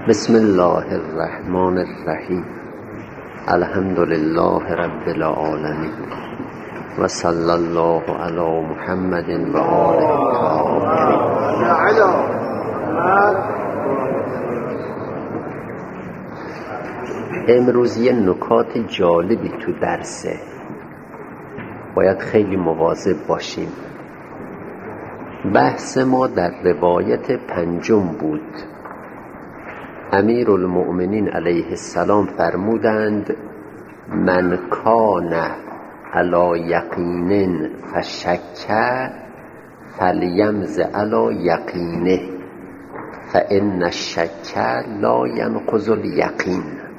بسم الله الرحمن الرحیم. الحمد لله رب العالمین و صلی الله علی محمد و آله الطاهرین. امروز یه نکات جالبی تو درسه، باید خیلی مواظب باشیم. بحث ما در روایت پنجم بود. امیرالمؤمنین علیه السلام فرمودند من کان علی یقین فشک فلیمز علی یقینه فان الشک لا ینقض الیقین.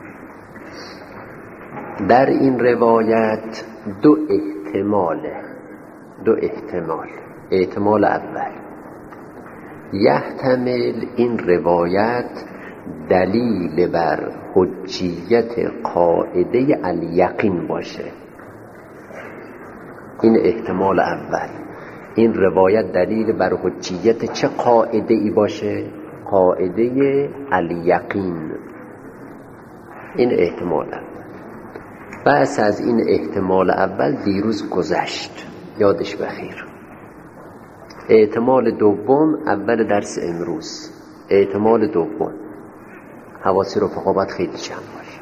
در این روایت دو احتمال اول، یحتمل این روایت دلیل بر حجیت قاعده الیقین باشه. این احتمال اول، این روایت دلیل بر حجیت چه قاعده ای باشه؟ قاعده الیقین. این احتمال اول. بس از این احتمال اول دیروز گذشت، یادش بخیر. احتمال دوم اول درس امروز. احتمال دوم، حواسی رفقا باید خیلی جمع باشه.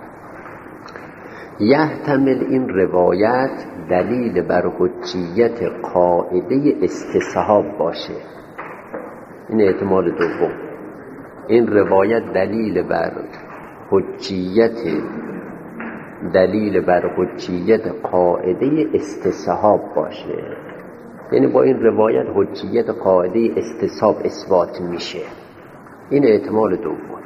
یحتمل این روایت دلیل بر حجیت قاعده استصحاب باشه. این احتمال دوم، این روایت دلیل بر حجیت قاعده استصحاب باشه. یعنی با این روایت حجیت قاعده استصحاب اثبات میشه. این احتمال دوم.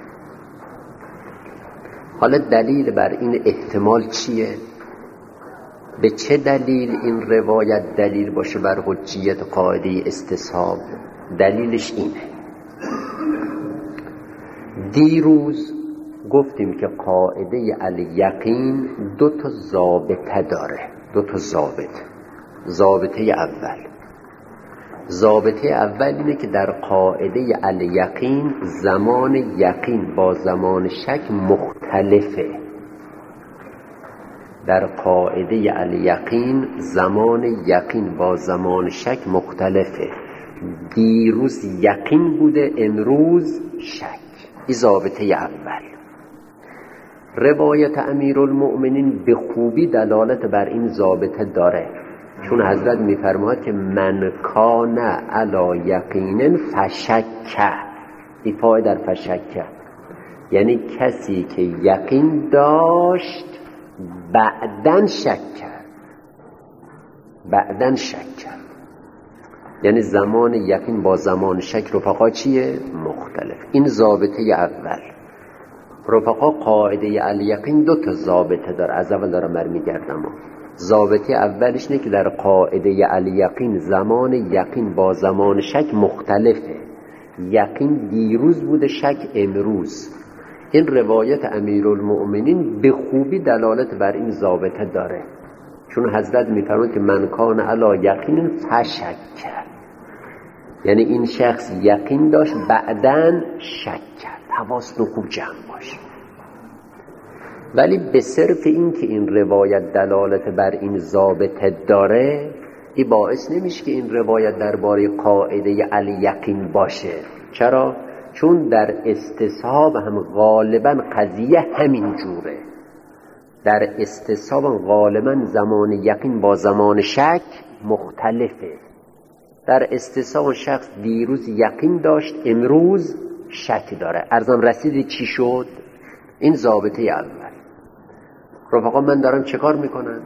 حالا دلیل بر این احتمال چیه؟ به چه دلیل این روایت دلیل باشه بر حجیت قاعده استصحاب؟ دلیلش اینه. دیروز گفتیم که قاعده الیقین دو تا ضابطه داره. ضابطه اول اینه که در قاعده الیقین زمان یقین با زمان شک مختلفه. در قاعده الیقین زمان یقین با زمان شک مختلفه. دیروز یقین بوده، امروز شک. این ضابطه اول. روایت امیرالمؤمنین به خوبی دلالت بر این ضابطه داره، چون حضرت میفرماید که من کان علی یقین فشک. این پای در فشک، یعنی کسی که یقین داشت بعدن شک کرد. یعنی زمان یقین با زمان شک رفقا چیه؟ مختلف. این ضابطه اول. رفقا قاعده الیقین دو تا ضابطه داره. از اول دارم برمیگردم. ضابطه اولش اینه که در قاعده الیقین زمان یقین با زمان شک مختلفه. یقین دیروز بوده، شک امروز. این روایت امیرالمؤمنین به خوبی دلالت بر این ضابطه داره، چون حضرت میفرماید که من کان علی یقین فشک، یعنی این شخص یقین داشت بعدن شک کرد. حواستون خوب جمع باشه. ولی به صرف این که این روایت دلالت بر این ضابطه داره، این باعث نمیشه که این روایت درباره قاعده الیقین باشه. چرا؟ چون در استصحاب هم غالبا قضیه همین جوره. در استصحاب غالبا زمان یقین با زمان شک مختلفه. در استصحاب شخص دیروز یقین داشت، امروز شک داره. عرضم رسید چی شد؟ این ضابطه اول. رفقا من دارم چه کار میکنم؟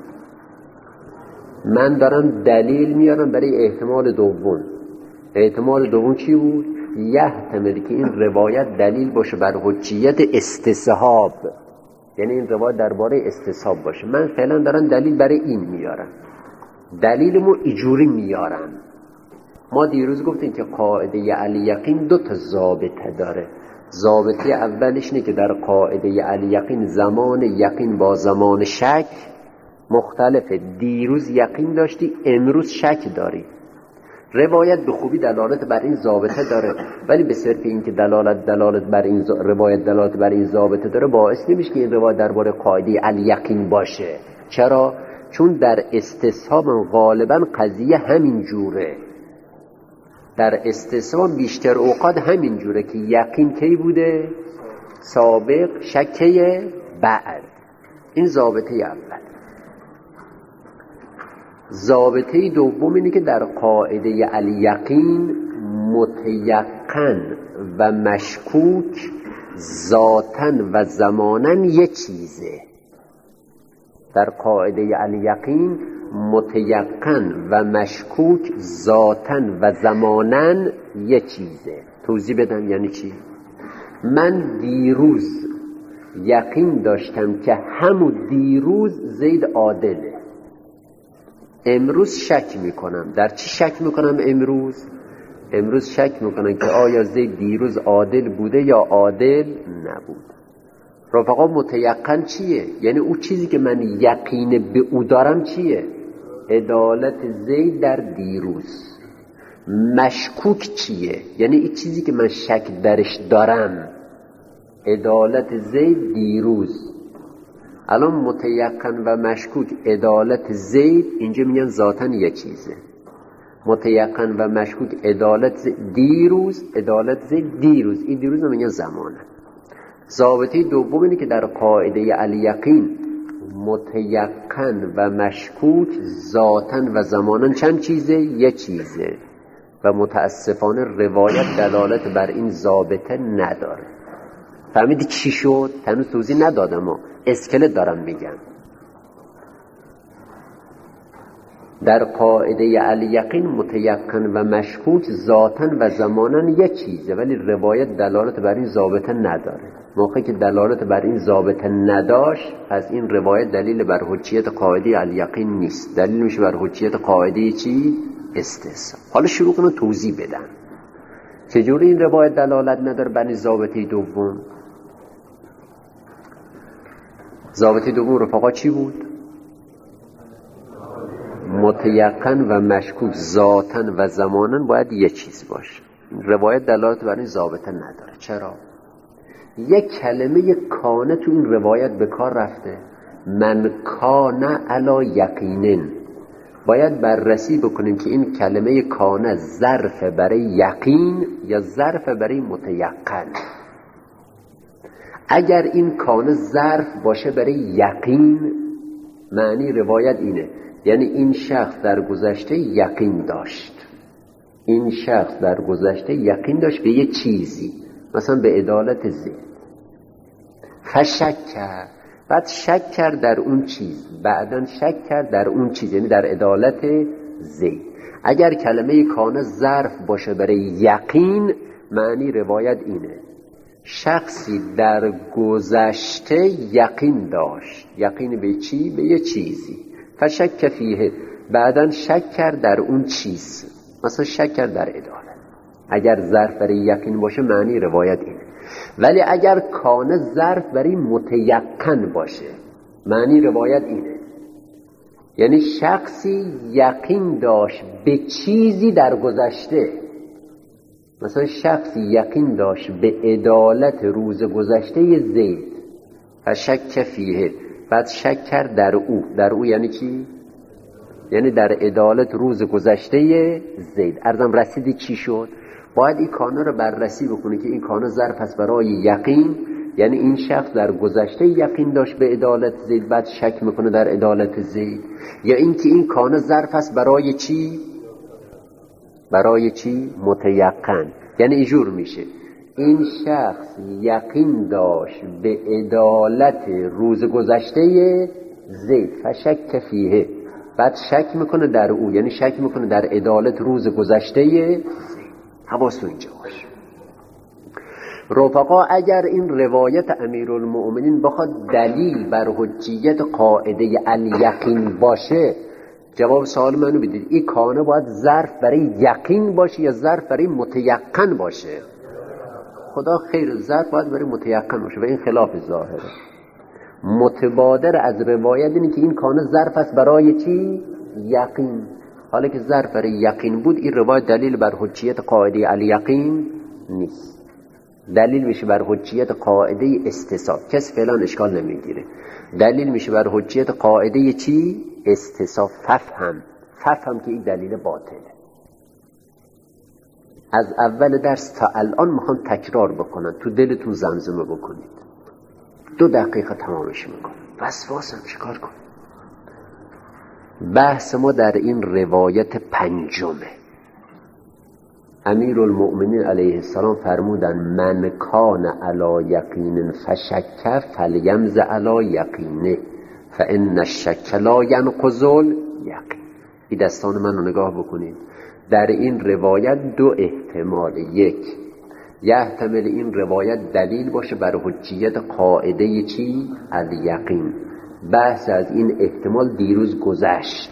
من دارم دلیل میارم برای احتمال دوم. احتمال دوم چی بود؟ یحتمل که این روایت دلیل باشه بر حجیت استصحاب، یعنی این روایت درباره استصحاب باشه. من فعلا دارم دلیل برای این میارم. دلیلمو اینجوری میارم. ما دیروز گفتیم که قاعده الیقین دو تا ضابطه داره. ضابطه اولش اینه که در قاعده الیقین زمان یقین با زمان شک مختلفه. دیروز یقین داشتی، امروز شک داری. روایت به خوبی دلالت بر این ضابطه داره، ولی به صرف این که دلالت بر این روایت دلالت بر این ضابطه داره باعث نمیشه که این روایت درباره قاعده الیقین باشه. چرا؟ چون در استصحاب غالبا قضیه همین جوره، در استصحاب بیشتر اوقات همین جوره که یقین کی بوده؟ سابق، شکه بعد. این ضابطه اول. ضابطه دوم اینه که در قاعده الیقین متیقن و مشکوک ذاتاً و زماناً یه چیزه. در قاعده الیقین متیقن و مشکوک ذاتاً و زماناً یه چیزه. توضیح بدم یعنی چی؟ من دیروز یقین داشتم که همون دیروز زید عادله. امروز شک میکنم. در چی شک میکنم امروز شک میکنم که آیا زید دیروز عادل بوده یا عادل نبود. رفقا متیقن چیه؟ یعنی اون چیزی که من یقین به او دارم چیه؟ عدالت زید در دیروز. مشکوک چیه؟ یعنی این چیزی که من شک درش دارم، عدالت زید دیروز. الان متیقن و مشکوک عدالت زید اینجا میگن ذاتاً یه چیزه. متیقن و مشکوک عدالت دیروز، عدالت زید دیروز، این دیروز رو میگن زمانه. ضابطه دوم اینه که در قاعده الیقین متیقن و مشکوک ذاتاً و زماناً چند چیزه؟ یه چیزه و متاسفانه روایت دلالت بر این ضابطه نداره. فهمیدی چی شد؟ هنوز توضیح ندادم و اسکلت دارم میگم. در قاعده الیقین متیقن و مشکوک ذاتاً و زماناً یه چیزه، ولی روایت دلالت بر این ضابطه نداره. موقعی که دلالت بر این ضابطه نداشت، از این روایت دلیل بر حجیت قاعده الیقین نیست، دلیل میشه بر حجیت قاعده چی؟ استثناء. حالا شروع کنم توضیح بدم چجوری این روایت دلالت نداره بر این ضابطه دوم. ضابطه دوم رفقا چی بود؟ متیقن و مشکوک ذاتاً و زماناً باید یه چیز باشه. روایت دلالت بر این ضابطه نداره. چرا؟ یک کلمه کانه تو این روایت به کار رفته. من کان علی یقینن. باید بررسی بکنیم که این کلمه کانه ظرف برای یقین یا ظرف برای متیقن. اگر این کانه ظرف باشه برای یقین، معنی روایت اینه، یعنی این شخص در گذشته یقین داشت. این شخص در گذشته یقین داشت به یه چیزی، مثلا به عدالت زید. فشک کرد، بعد شک کرد در اون چیز، بعداً شک کرد در اون چیز، یعنی در عدالت زید. اگر کلمه کانه ظرف باشه برای یقین، معنی روایت اینه، شخصی در گذشته یقین داشت. یقین به چی؟ به یه چیزی. فشک فیه، بعداً شک کرد در اون چیز، مثلا شک کرد در عدالت. اگر ظرف برای یقین باشه معنی روایت اینه. ولی اگر کانه ظرف برای متیقن باشه، معنی روایت اینه، یعنی شخصی یقین داشت به چیزی در گذشته. مثلا شخصی یقین داشت به عدالت روز گذشته زید، فشک فیه، بعد شک کرد در او. در او یعنی چی؟ یعنی در عدالت روز گذشته زید. عرضم رسیدی چی شد؟ باید این کانه رو بررسی بکنه که این کانه ظرف است برای یقین، یعنی این شخص در گذشته یقین داشت به عدالت زید، بعد شک میکنه در عدالت زید، یا اینکه این کانه ظرف است برای چی؟ برای چی؟ متیقن. یعنی اینجور میشه، این شخص یقین داشت به عدالت روز گذشته زید، فشک فیه، بعد شک میکنه در او، یعنی شک میکنه در عدالت روز گذشته زید. حواستو اینجا باشه رفقا. اگر این روایت امیرالمؤمنین بخواد دلیل بر حجیت قاعده الیقین باشه، جواب سوال منو بدید، این کانه باید ظرف برای یقین باشه یا ظرف برای متیقن باشه؟ خدا خیر، ظرف باید برای متیقن باشه و این خلاف ظاهره. متبادر از روایت اینه که این کانه ظرف است برای چی؟ یقین. حالا که ظرف برای یقین بود، این روایت دلیل بر حجیت قاعده الیقین نیست، دلیل میشه بر حجیت قاعده استصحاب. کسی فعلا اشکال نمیگیره. دلیل میشه بر حجیت قاعده چی؟ استصحاب. ففهم که این دلیل باطله. از اول درس تا الان میخوان تکرار بکنن، تو دلتون زمزمه بکنید. 2 دقیقه تمامش میکنم. وسواسم چیکار کنم؟ بحث ما در این روایت 5. امیرالمؤمنین علیه السلام فرمودن من کان علی یقین فشک فلیمز علی یقینه فان الشک لا ینقض الیقین. این دستان من رو نگاه بکنید. در این روایت 2 احتمال. یحتمل این روایت دلیل باشه بر حجیت قاعده چی؟ الیقین. بحث از این احتمال دیروز گذشت.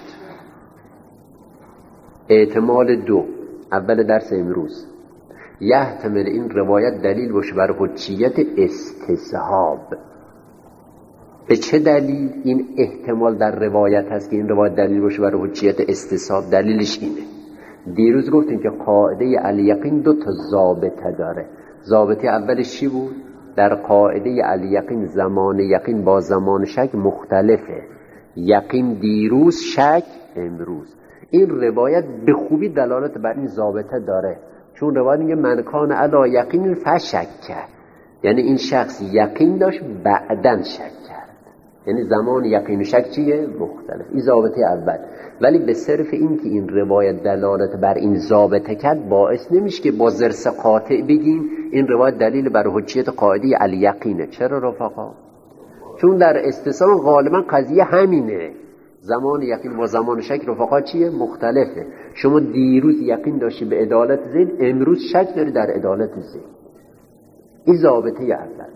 احتمال 2 اول درس امروز. یحتمل این روایت دلیل باشه بر حجیت استصحاب. به چه دلیل این احتمال در روایت هست که این روایت دلیل باشه بر حجیت استصحاب؟ دلیلش اینه، دیروز گفتیم که قاعده الیقین 2 ضابطه داره. ضابطه اولش چی بود؟ در قاعده الیقین زمان یقین با زمان شک مختلفه. یقین دیروز، شک امروز. این روایت به خوبی دلالت بر این ضابطه داره، چون روایت میگه من کان علی یقین فشک، یعنی این شخص یقین داشت بعدن شک کرد، یعنی زمان یقین و شک چیه؟ مختلف. این ضابطه اول. ولی به صرف این که این روایت دلالت بر این ضابطه کرد باعث نمیشه که با ضرس قاطع بگیم این روایت دلیل بر حجیت قاعده الیقینه. چرا رفقا؟ چون در استصحاب غالبا قضیه همینه، زمان یقین با زمان شک رفقا چیه؟ مختلفه. شما دیروز یقین داشتی به عدالت زید، امروز شک داری در عدالت زید. این ضابطه اول.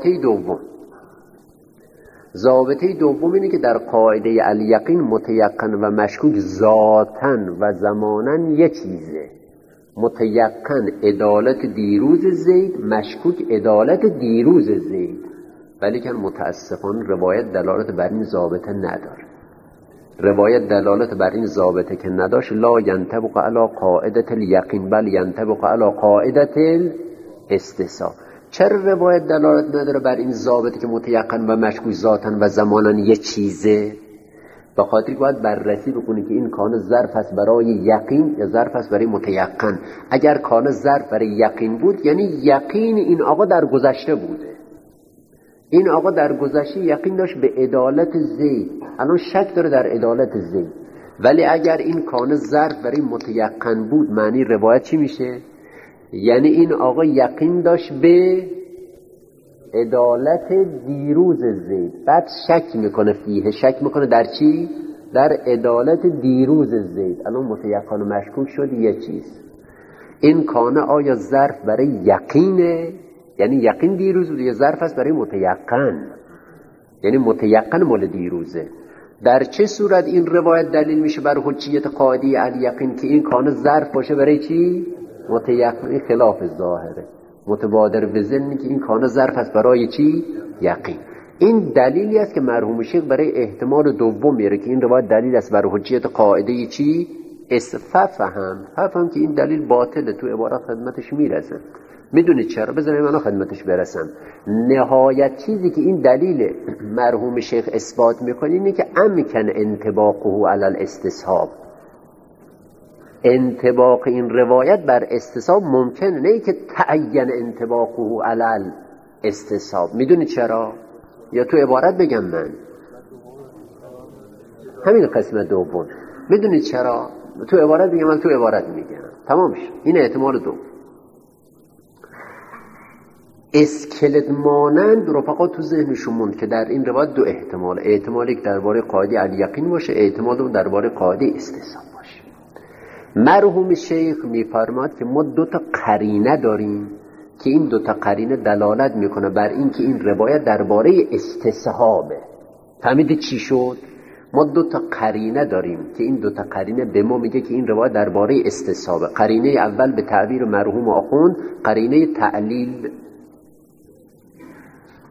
ضابطه دوم اینه که در قاعده الیقین متیقن و مشکوک ذاتن و زمانن یه چیزه. متیقن عدالت دیروز زید، مشکوک عدالت دیروز زید. ولی که متاسفانه روایت دلالت بر این ضابطه نداره. روایت دلالت بر این ضابطه که نداشت لا ینطبق علی قاعده الیقین بل ینطبق علی قاعده الاستصحاب. چرا روایت دلالت نداره بر این ضابطه که متیقن و مشکوک ذاتن و زمانن یه چیزه؟ به خاطر که باید بررسی بکنی که این کان ظرف است برای یقین یا ظرف است برای متیقن. اگر کان ظرف برای یقین بود یعنی یقین این آقا در گذشته بوده، این آقا در گذشته یقین داشت به عدالت زید، الان شک داره در عدالت زید. ولی اگر این کان ظرف برای متیقن بود، معنی روایت چی میشه؟ یعنی این آقا یقین داشت به عدالت دیروز زید، بعد شک میکنه فیه، شک میکنه در چی؟ در عدالت دیروز زید. الان متیقن و مشکوک شد یه چیز. این کانه آیا ظرف برای یقینه؟ یعنی یقین دیروز بود یا ظرف است برای متیقن؟ یعنی متیقن مال دیروزه. در چه صورت این روایت دلیل میشه بر حجیت قاعده الیقین که این کانه ظرف باشه برای چی؟ متیقن. خلاف ظاهره، متبادر به ذهنی که این کانه ظرف است برای چی؟ یقین. این دلیلی است که مرحوم شیخ برای احتمال دوم میاره که این روایت دلیل است بر حجیت قاعده چی؟ ففهم که این دلیل باطله. تو عبارت خدمتش میرسه. میدونید چرا؟ بذارید من خدمتش برسم. نهایت چیزی که این دلیل مرحوم شیخ اثبات میکنه اینه که امکن انطباقه علی الاستصحاب. انطباق این روایت بر استصحاب ممکنه، نه که تعین انطباقه علی الاستصحاب. میدونید چرا؟ یا تو عبارت بگم من همین قسمت دوم. میدونید چرا؟ تو عبارت بگم من تو عبارت میگم. تمام شد. این احتمال دوم. اسکلت مانند رفقا تو ذهنشون که در این روایت 2 احتمال. احتمالی که درباره قاعده الیقین باشه، احتمال دوم درباره قاعده استصحاب باشه. مرحوم شیخ میفرماد که ما 2 قرینه داریم که این 2 قرینه دلالت میکنه بر این که این روایت درباره استصحابه. فهمیدید چی شد؟ ما 2 قرینه داریم که این 2 قرینه به ما میگه که این روایت درباره استصحابه. قرینه اول به تعبیر مرحوم آخوند قرینه تعلیل،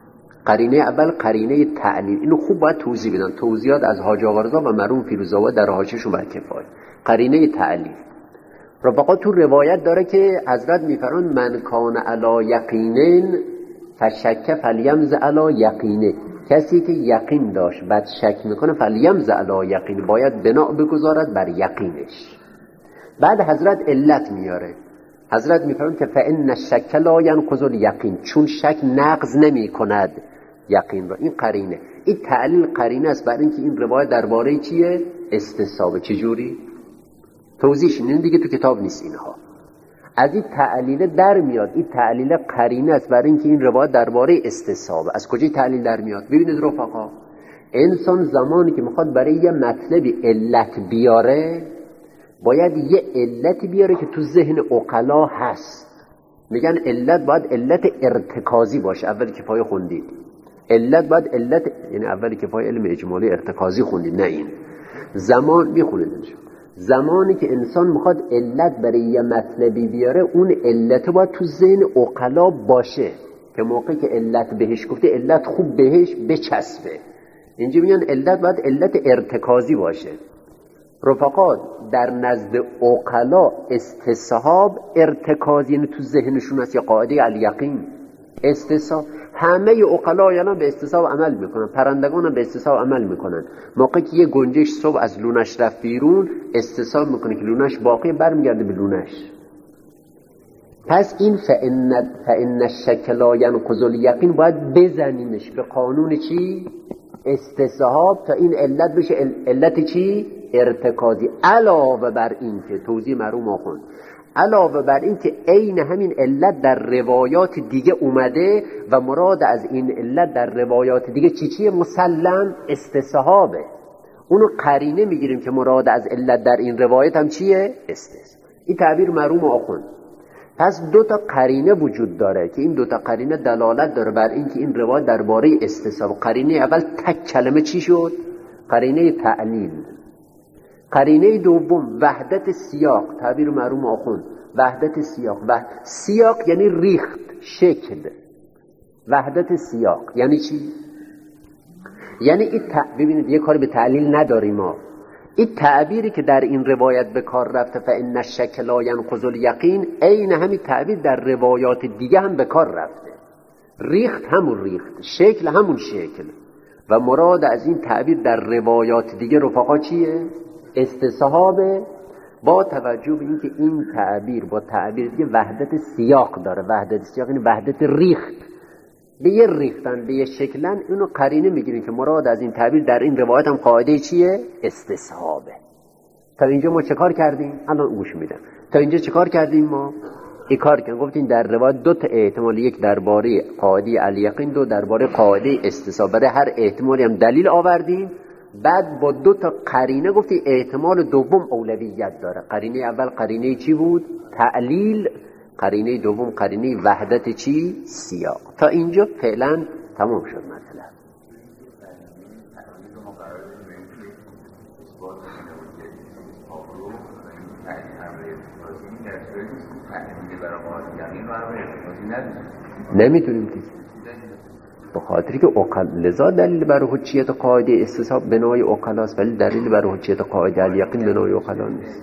قرینه اول قرینه تعلیل، اینو خوب باید توضیح بدن، توضیحات از حاج آقا رضا و مرحوم فیروزآباد در حاشیه‌شون بر کفایه. قرینه تعلیل رفقا تو روایت داره که حضرت میفرمایند من کان علی یقینن فشک فلیمز علی یقینه، کسی که یقین داشت بعد شک میکنه فلیمز علی یقین، باید بنا بگذارد بر یقینش. بعد حضرت علت میاره، حضرت میفرمایند که فان الشک لا ینقض الیقین، چون شک نقض نمی کند یقین را. این قرینه، این تعلیل قرینه است برای اینکه این روایت درباره چیه؟ استصحابه. چجوری؟ توضیحش این دیگه تو کتاب نیست اینها. از این تعلیل در میاد، این تعلیل قرینه است برای اینکه این روایت درباره استصحابه. از کجای تعلیل در میاد؟ ببینید رفقا، انسان زمانی که میخواد برای یه مطلبی علت بیاره، باید یه علتی بیاره که تو ذهن عقلا هست. میگن علت باید علت ارتکازی باشه. اولی که پای خوندید علت باید علت، یعنی اولی که پای علم اجمالی ارتکازی خوندید، نه این زمان میخونید. زمانی که انسان میخواد علت برای یه مطلبی بیاره، اون علت باید تو ذهن عقلا باشه که موقعی که علت بهش گفته علت خوب بهش بچسبه. اینجا میگن علت باید علت ارتکازی باشه. رفقات در نزد عقلا استصحاب ارتکازی، یعنی تو ذهنشون هست، یا قاعده الیقین استصحاب. همه عقلا یعنی به استصحاب عمل میکنن، پرندگان هم به استصحاب عمل میکنن. موقعی که یه گنجش صبح از لونش رفت بیرون، استصحاب میکنه که لونش باقی، برمیگرده به لونش. پس این فإن الشک لا ینقض الیقین باید بزنیمش به قانون چی؟ استصحاب، تا این علت بشه علت چی؟ ارتکازی. علاوه بر این که توضیح مرحوم آخوند، علاوه بر این که عین همین علت در روایات دیگه اومده و مراد از این علت در روایات دیگه چیه؟ مسلم استصحابه. اونو قرینه میگیریم که مراد از علت در این روایت هم چیه؟ استصحاب. این تعبیر مرحوم آخوند. پس دو تا قرینه وجود داره که این دو تا قرینه دلالت داره بر این که این روایت درباره استصحاب. قرینه اول تک کلمه چی شد؟ قرینه تعلیل. قرینه دوم وحدت سیاق، تعبیر مرحوم آخوند، وحدت سیاق. سیاق یعنی ریخت، شکل. وحدت سیاق یعنی چی؟ یعنی این ببینید یه کاری به تعلیل نداریم ما. این تعبیری که در این روایت به کار رفته فإن الشک لا ینقض الیقین، عین همین تعبیر در روایات دیگه هم به کار رفته. ریخت همون ریخت، شکل همون شکل. و مراد از این تعبیر در روایات دیگه رفقا چیه؟ استصحابه. با توجه به اینکه این تعبیر با تعبیر دیگه وحدت سیاق داره. وحدت سیاق یعنی وحدت ریخت، به یه ریختن، به یه شکلن. اینو قرینه میگیریم که مراد از این تعبیر در این روایت هم قاعده چیه؟ استصحابه. تا اینجا ما چه کار کردیم؟ الان گوش میدم. تا اینجا چه کار کردیم ما؟ این کار کردیم گفتیم در روایت دو تا احتمال، یک درباره قاعده الیقین، دو درباره قاعده استصحاب. برای هر احتمالی هم دلیل آوردیم. بعد با دو تا قرینه گفتی احتمال دوم اولویت داره. قرینه اول قرینه چی بود؟ تعلیل. قرینه دوم قرینه وحدت چی؟ سیاق. تا اینجا فعلا تمام شد مطلب. نمیتونیم دیگه، به خاطری که لذا دلیل بر حجیت قاعده استصحاب بنای عقلاست، ولی دلیل بر حجیت قاعده الیقین بنای عقلا نیست.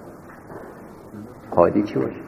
قاعده چی باشه؟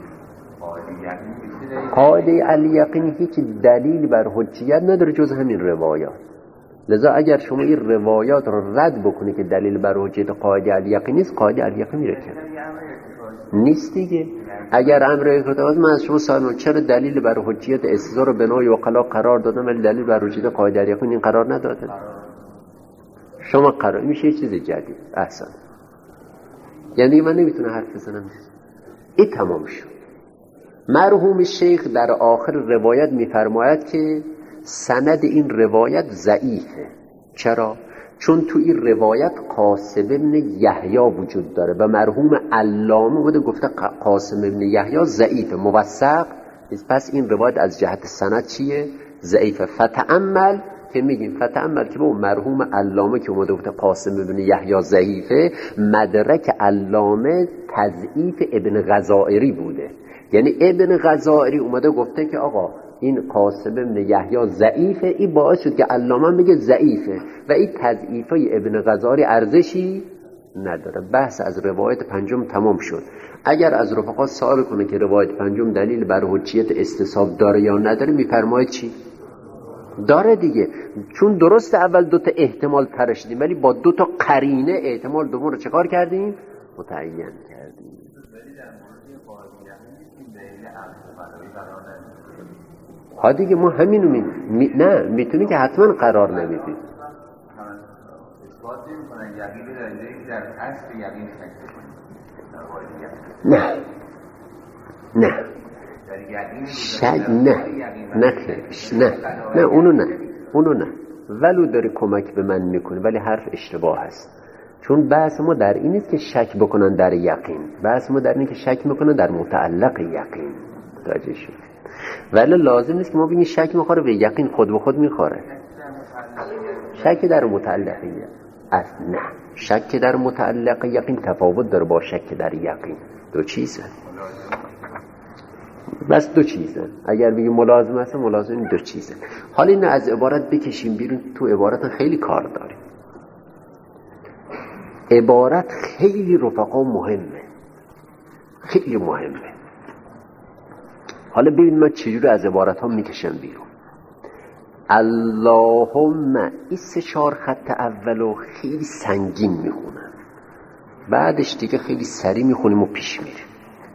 قاعده الیقین هیچ دلیل بر حجیت نداره جز همین روایات. لذا اگر شما این روایات رو رد بکنی که دلیل بر حجیت قاعده الیقین نیست، قاعده الیقین میره کنار. نیست دیگه. اگر امر ارتباط من از شما سوال چرا دلیل بر حجیت استصحاب رو بنای عقلا قرار دادم ولی دلیل بر حجیت قاعده الیقین این قرار نداده؟ شما قرار میشه یه چیز جدید. احسن. یعنی من نمیتونه حرف بزنم. این تمام شد. مرحوم شیخ در آخر روایت میفرماید که سند این روایت ضعیفه. چرا؟ چون تو این روایت قاسم ابن یحیی وجود داره و مرحوم علامه بوده گفته قاسم ابن یحیی ضعیفه، موثق. پس این روایت از جهت سند چیه؟ ضعیفه. فتأمل که میگیم فتأمل که با مرحوم علامه که اومده گفته قاسم ابن یحیی ضعیفه، مدرک علامه تضعیف ابن غزائری بوده. یعنی ابن غزائری اومده گفته که آقا این قاسم ابن یحیی ضعیفه، این باعث شد که علامه بگه ضعیفه و این تضعیفه ابن غزاری ارزشی نداره. بحث از روایت پنجم تمام شد. اگر از رفقا سوال کنه که روایت پنجم دلیل بر حجیت استصحاب داره یا نداره، میفرماید چی؟ داره دیگه، چون درست اول دوتا احتمال ترشیدیم ولی با دوتا قرینه احتمال دوم رو چکار کردیم؟ متعین کردیم. ها دیگه ما همینو نه میتونی که حتما قرار نمیدید. نه اونو نه ولو داره کمک به من میکنه ولی حرف اشتباه هست. چون بحث ما در این نیست که شک بکنن در یقین، بحث ما در اینه که شک میکنن در متعلق یقین. متوجه شد؟ ولی لازم نیست که ما بگیم شک میخوره به یقین، خود به خود میخوره. شک در متعلق یقین نه، شک در متعلق یقین تفاوت داره با شک در یقین. دو چیزه، بس دو چیزه. اگر بگیم ملازم هست، ملازم این دو چیزه. حالا اینو از عبارت بکشیم بیرون. تو عبارت خیلی کار داریم. عبارت خیلی رفقا مهمه، خیلی مهمه. حالا ببین من چجوری از عبارت ها میکشم بیرون. اللهم، این 3-4 خط اولو خیلی سنگین میخونم، بعدش دیگه خیلی سریع میخونیم و پیش میریم.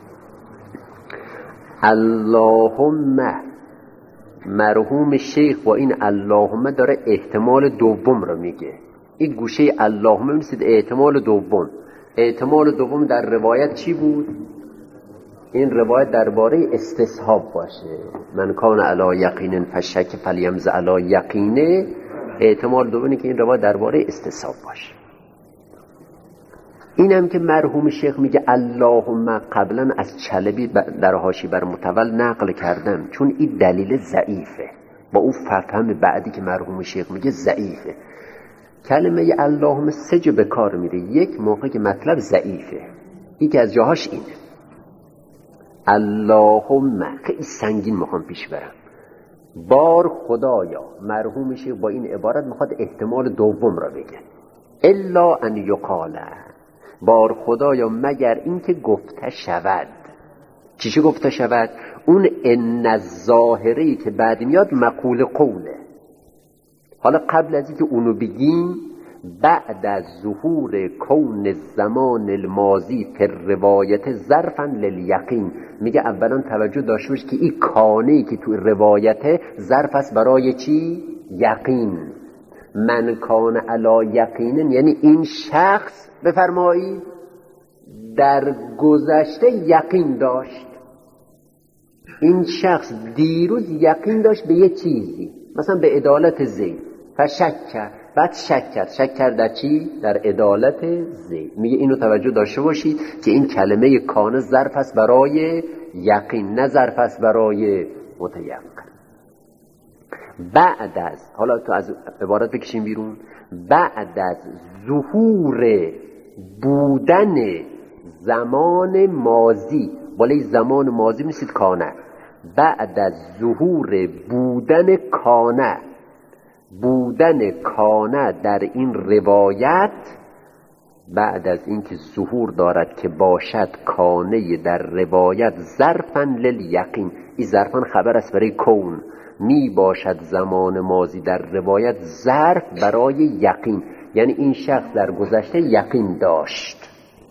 اللهم، مرحوم شیخ با این اللهم داره احتمال دوم رو میگه. این گوشه اللهم میرسید احتمال دوم. احتمال دوم در روایت چی بود؟ این روایت درباره استصحاب باشه. من کان علی یقین فشک فلیمز علی یقینه. احتمال دومی که این روایت درباره استصحاب باشه. اینم که مرحوم شیخ میگه اللهم، قبلا از چلبی در حاشیه بر متول نقل کردم چون این دلیل ضعیفه، با اون فهم بعدی که مرحوم شیخ میگه ضعیفه. کلمه اللهم 3 جا به کار میره. یک موقع که مطلب ضعیفه، یکی از جاهاش اینه. اللهم خیلی سنگین میخوام پیش برم. بار خدایا، مرحوم شیخ با این عبارت میخواد احتمال دوم را بگه. الا ان یقال، بار خدایا مگر این که گفته شود. چی گفته شود؟ اون ان الظاهری که بعد میاد مقول قوله. حالا قبل از اینکه اونو بگیم، بعد از ظهور کون زمان الماضی فی روایت ظرفا للیقین، میگه اولا توجه داشته باش که این کانه‌ای که تو روایت ظرف است برای چی؟ یقین. من کان علی یقین، یعنی این شخص بفرمایی در گذشته یقین داشت. این شخص دیروز یقین داشت به یه چیزی، مثلا به عدالت زید، فشک کرد، بعد شک کرد در چی؟ در عدالت زید. میگه اینو توجه داشته باشید که این کلمه کان ظرف است برای یقین، نه ظرف است برای متیقن. بعد از، حالا تو از عبارت بکشیم بیرون، بعد از ظهور بودن زمان ماضی، بالای زمان ماضی میسید کانه، بعد از ظهور بودن کانه در این روایت، بعد از اینکه ظهور دارد که باشد کانه در روایت ظرفا للیقین، این ظرفا خبر است برای کون، می باشد زمان ماضی در روایت ظرف برای یقین، یعنی این شخص در گذشته یقین داشت.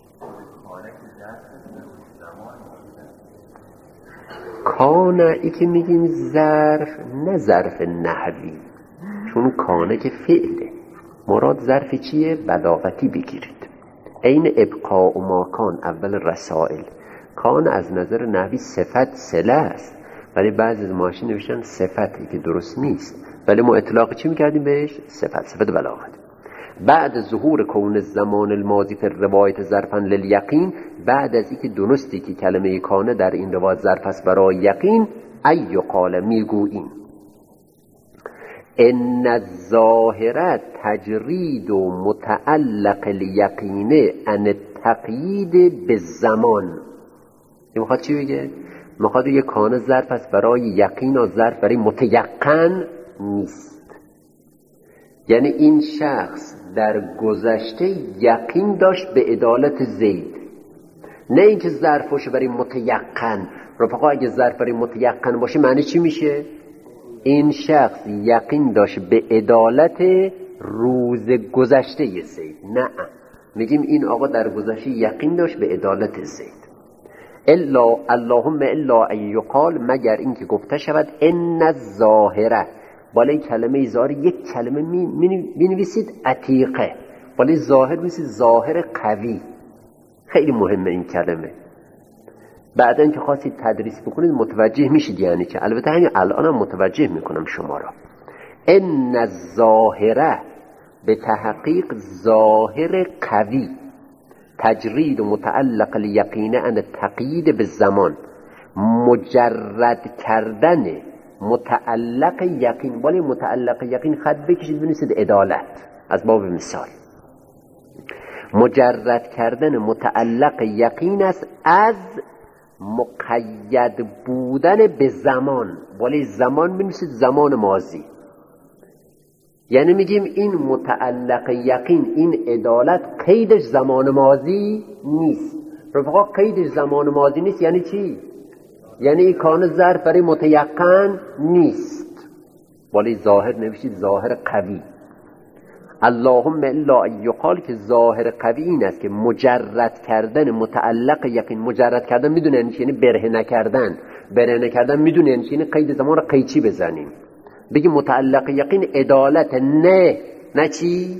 کانه ای که میگیم ظرف، نه ظرف نحوی، چون کانه که فعله. مراد ظرف چیه؟ بلاغتی بگیرید. این ابقاء و ماکان اول رسائل. کان از نظر نحوی صفت صله است، ولی بعضی از ماشین نوشتن صفتی که درست نیست، ولی ما اطلاق چی میکردیم بهش؟ صفت بلاغت. بعد ظهور کون زمان الماضی فی روایت ظرفا للیقین، بعد از اینکه درستی که کلمه کانه در این روایت ظرف است برای یقین، ای قال میگوییم ان الظاهر تجرید و متعلق الیقین ان التقیید بالزمان. این میخواد چی بگه؟ میخواد یک کان ظرف است برای یقین و ظرف برای متیقن نیست. یعنی این شخص در گذشته یقین داشت به عدالت زید، نه اینکه ظرفش برای متیقن. رفقا اگه ظرف برای متیقن باشه معنی چی میشه؟ این شخص یقین داشت به عدالت روز گذشته زید. نه، میگیم این آقا در گذشته یقین داشت به عدالت زید. اللهم الا ان یقال، مگر اینکه گفته شود ان الظاهره، بالای کلمه ظاهر یک کلمه می‌نویسید عتیقه، بالای ظاهر می‌نویسید ظاهر قوی. خیلی مهمه این کلمه، بعدن که خواستید تدریس بکنید متوجه میشید یعنی که. البته همین الانم متوجه میکنم شما را. ان الظاهره به تحقیق ظاهر قوی، تجرید و متعلق الیقین ان تقیید به زمان، مجرد کردن متعلق یقین، ولی متعلق یقین خط بکشید بنویسید عدالت، از باب مثال. مجرد کردن متعلق یقین است از مقید بودن به زمان، ولی زمان بنویسید زمان ماضی. یعنی میگیم این متعلق یقین، این عدالت قیدش زمان ماضی نیست. رفقا قیدش زمان ماضی نیست یعنی چی؟ یعنی این کان ظرف برای متیقن نیست، ولی ظاهر نوشید ظاهر قوی. اللهم الا ان یقال، که ظاهر قوی این است که مجرد کردن متعلق یقین، مجرد کردن میدونه یعنی بره نکردن، بره نکردن میدونه یعنی قید زمان رو قیچی بزنیم، بگیم متعلق یقین عدالت، نه چی؟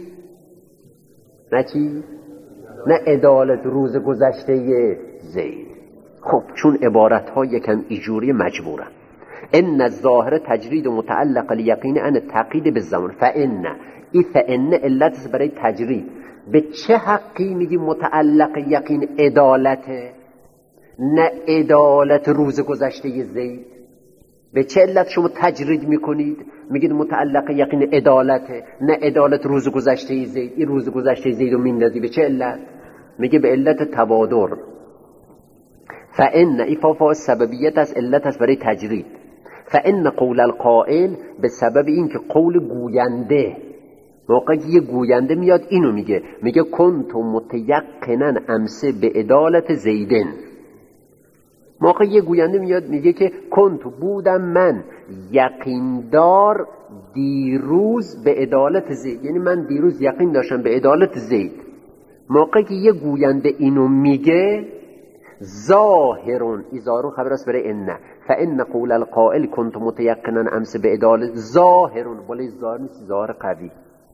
نه عدالت روز گذشته زید. خب چون عبارت ها یکم ایجوری مجبورن. ان الظاهر تجرید و متعلق الیقین ان تقید به زمان. فان این فان علت برای تجرید. به چه حقی میگی متعلق یقین عدالته، نه عدالت روز گذشته زید؟ به چه علت شما تجرید میکنید میگید متعلق یقین عدالته، نه عدالت روز گذشته زید؟ این روز گذشته زید رو میندازی به چه علت؟ میگه به علت توادر. فان ایفافا سببیت از علت است برای تجرید. فان قول القائل، به سبب این که قول گوینده، موقعی یه گوینده میاد اینو میگه کنت متیقنا امس به عدالت زیدن. موقعی یه گوینده میاد میگه که کنت بودم من یقیندار دیروز به عدالت زید، یعنی من دیروز یقین داشتم به عدالت زید. موقعی که یه گوینده اینو میگه ظاهرون، ایزارون خبر است برای ان. فان قول القائل کنت متیقنا امس به عدالت ظاهرون، ولی ظاهر نیست، ظاهر قوی.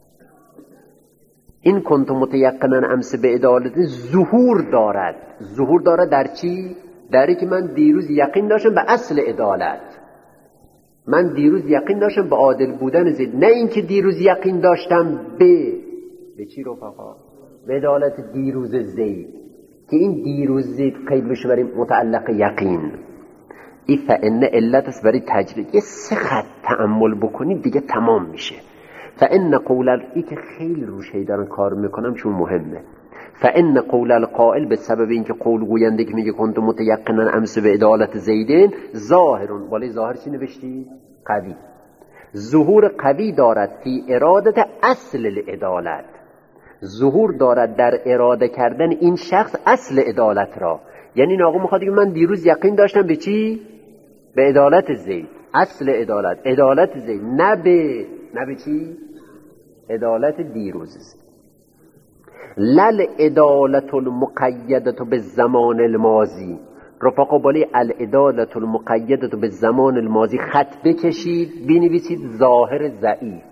این کنت متیقنا امس به عدالت ظهور دارد در چی؟ داری که من دیروز یقین داشتم به اصل عدالت، من دیروز یقین داشتم به عادل بودن زید، نه اینکه دیروز یقین داشتم به چی رفقا؟ به عدالت دیروز زید، که این دیروز زید قید بشه برای متعلق یقین. این فان علت است برای تجرید. یه سه خط تأمل بکنید دیگه تمام میشه. فان قول ای که خیلی روش دارن کار میکنم چون مهمه. فان قول القائل، به سبب اینکه قول گوینده که میگه کنت متیقنا امس به عدالت زیدن ظاهرون، ولی ظاهر چی نوشتی؟ قوی. ظهور قوی دارد فی ارادت اصل العدالت، ظهور دارد در اراده کردن این شخص اصل عدالت را. یعنی این آقا میخواد که من دیروز یقین داشتم به چی؟ به عدالت زید، اصل عدالت زید، نه به چی؟ عدالت دیروز زید. لل عدالت المقیدت به زمان الماضی. رفقا بالی العدالت المقیدت به زمان الماضی خط بکشید بنویسید ظاهر ضعیف.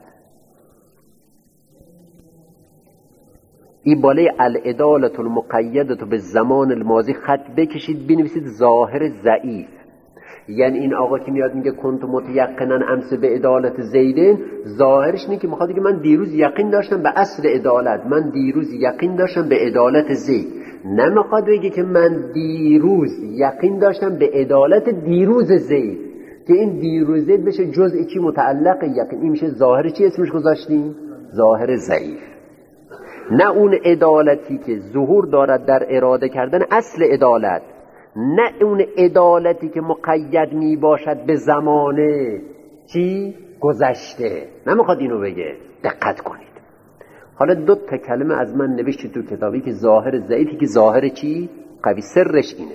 این بالای العدالت المقیدت به زمان الماضی خط بکشید بنویسید ظاهر ضعیف. یعنی این آقا که میاد میگه کنت متیقنا امس به عدالت زیدن، ظاهرش اینه که میخواد که من دیروز یقین داشتم به اصل عدالت، من دیروز یقین داشتم به عدالت زید. نمیخواد بگه که من دیروز یقین داشتم به عدالت دیروز زید، که این دیروز زید بشه جزء چی؟ متعلق یقین. این میشه ظاهر چی اسمش گذاشتیم؟ ظاهر ضعیف. نه اون عدالتی که ظهور دارد در اراده کردن اصل عدالت، نه اون عدالتی که مقید می باشد به زمانه چی؟ گذشته. نمیخواد اینو بگه. دقت کنید. حالا 2 کلمه از من نوشتی تو کتابی که ظاهر ضعیفی، که ظاهر چی؟ قوی. سرش اینه.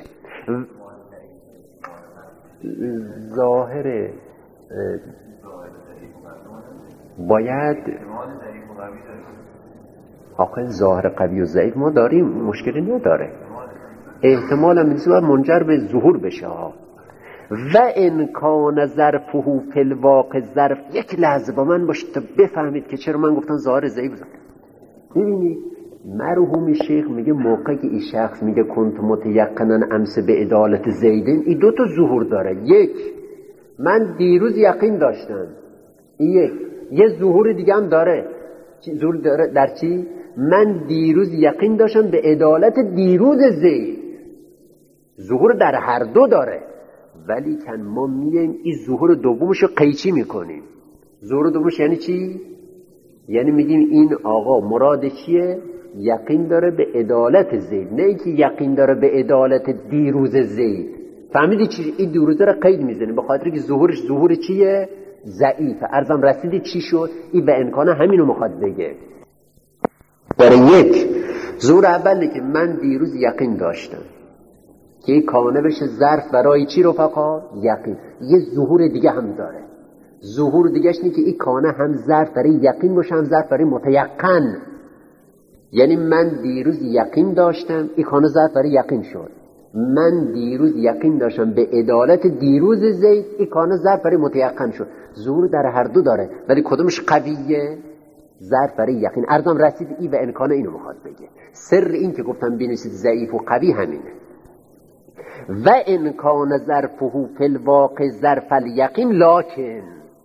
ظاهر باید آخه ظاهر قوی و ضعیف ما داریم، مشکلی نداره. احتمال هم باید منجر به ظهور بشه ها. و امکان ظرفه فی الواقع ظرف. یک لحظه با من باشید تا بفهمید که چرا من گفتم ظاهر ضعیف. ببینید مرحوم شیخ میگه موقعی که این شخص میگه کنت متیقنا امس به عدالت زیدین، این 2 ظهور داره. یک، من دیروز یقین داشتم. این یه ظهور دیگه هم داره. ظهور داره در چی؟ من دیروز یقین داشتم به عدالت دیروز زید. ظهور در هر 2 داره. ولی کن ما میگیم این ظهور دومش رو قیچی میکنیم. ظهور دومش یعنی چی؟ یعنی میگیم این آقا مراد چیه؟ یقین داره به عدالت زید، نه اینکه یقین داره به عدالت دیروز زید. فهمیدی چی؟ این دیروز رو قید میزنیم به خاطر که ظهورش ظهور چیه؟ ضعیفه. عرضم رسیدی چی شد؟ این به امکانه همینو میخواد بگه. برای یک ظهور اولی که من دیروز یقین داشتم که این کانه بشه ظرف برای چی رفقا؟ یقین. یه ظهور دیگه هم داره. ظهور دیگهش اینه که این کانه هم ظرف برای یقین باشه هم ظرف برای متیقن. یعنی من دیروز یقین داشتم، این کانه ظرف برای یقین شد. من دیروز یقین داشتم به عدالت دیروز زید، این کانه ظرف برای متیقن شد. ظهور در هر 2 داره، ولی کدومش قویه؟ ظرف برای یقین. عرضم رسید این و امکانه اینو میخواد بگه. سر این که گفتم بنویسید ضعیف و قوی همینه. و امکان ظرفه فی الواقع ظرف الیقین، لکن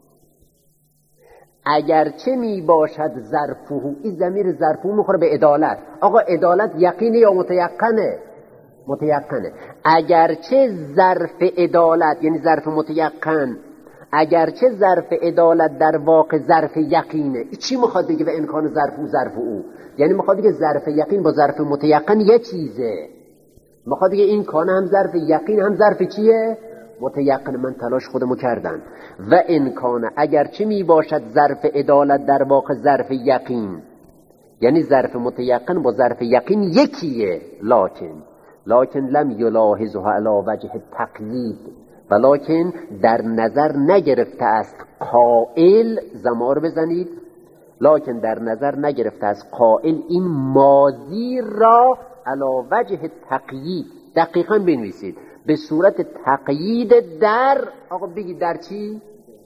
اگرچه می باشد ظرفه، این ضمیر ظرفه میخوره به عدالت. آقا عدالت یقینه یا متیقنه؟ متیقنه. اگرچه ظرف عدالت یعنی ظرف متیقن، اگرچه ظرف عدالت در واقع ظرف یقینه. این چی میخواد بگه؟ به امکان ظرف او یعنی میخواد بگه ظرف یقین با ظرف متیقن یه چیزه. میخواد بگه این کانه هم ظرف یقین هم ظرف چیه؟ متیقن. من تلاش خودمو کردم. و امکانه اگرچه می باشد ظرف عدالت در واقع ظرف یقین، یعنی ظرف متیقن با ظرف یقین یکیه، لکن لم یلاحظه علی وجه تقلید، ولکن در نظر نگرفته است قائل، زمار بزنید، لکن در نظر نگرفته است قائل این ماضی را علی وجه تقیید. دقیقاً بنویسید به صورت تقیید در، آقا بگید در چی؟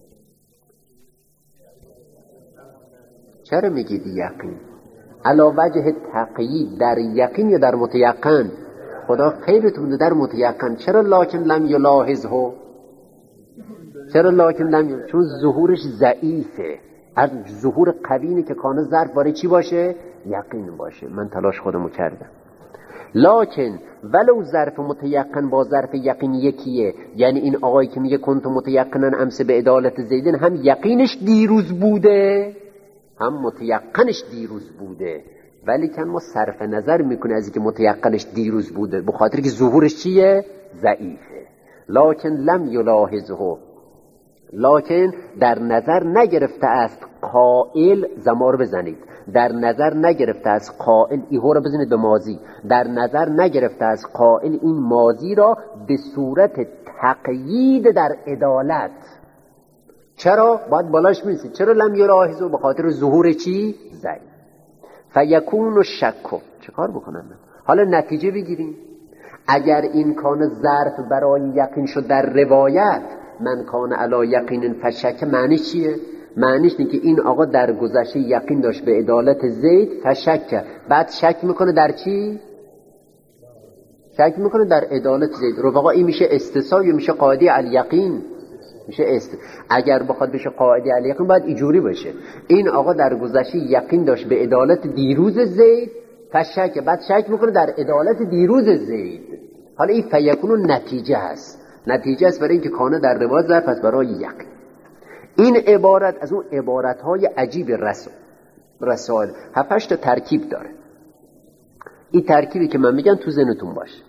چرا میگید یقین؟ علی وجه تقیید در یقین یا در متیقن؟ خدا خیرتون در متیقن. چرا لکن لم یلاحظه؟ چرا لکن لم؟ چون ظهورش ضعیفه. از ظهور قوی اینه که کانه ظرف برای چی باشه؟ یقین باشه. من تلاش خودمو کردم. لکن ولو ظرف متیقن با ظرف یقین یکیه، یعنی این آقایی که میگه کنت متیقنا امس به عدالت زیدن، هم یقینش دیروز بوده هم متیقنش دیروز بوده، ولی که ما صرف نظر میکنه از اینکه متیقنش دیروز بوده به خاطر که ظهورش چیه؟ ضعیفه. لکن لم یلاحظه، لکن در نظر نگرفته است قائل، زمار بزنید، در نظر نگرفته است قائل، ایهو را بزنید به ماضی، در نظر نگرفته است قائل این ماضی را به صورت تقیید در عدالت. چرا؟ باید بالاش بنویسید. چرا لم یلاحظه؟ به خاطر ظهور چی؟ ضعیف. فیکون شک. چه کار بکنم من؟ حالا نتیجه بگیریم. اگر این کان ظرف برای یقین شد در روایت، من کان علی یقین فشک، معنی چیه؟ معنیش اینه که این آقا در گذشته یقین داشت به عدالت زید، فشک، بعد شک میکنه در چی؟ شک میکنه در عدالت زید. رفقا این میشه استثناء یا میشه قاعده الیقین؟ میشه اگر بخواد بشه قاعده الیقین باید اینجوری باشه. این آقا در گذشته یقین داشت به عدالت دیروز زید، فشک، بعد شک میکنه در عدالت دیروز زید. حالا این فیکون نتیجه هست. نتیجه است برای اینکه کانه در روایت ظرف است برای یقین. این عبارت از اون عبارت‌های عجیب رسائل 7-8 تا ترکیب داره. این ترکیبی که من میگم تو ذهنتون باشه.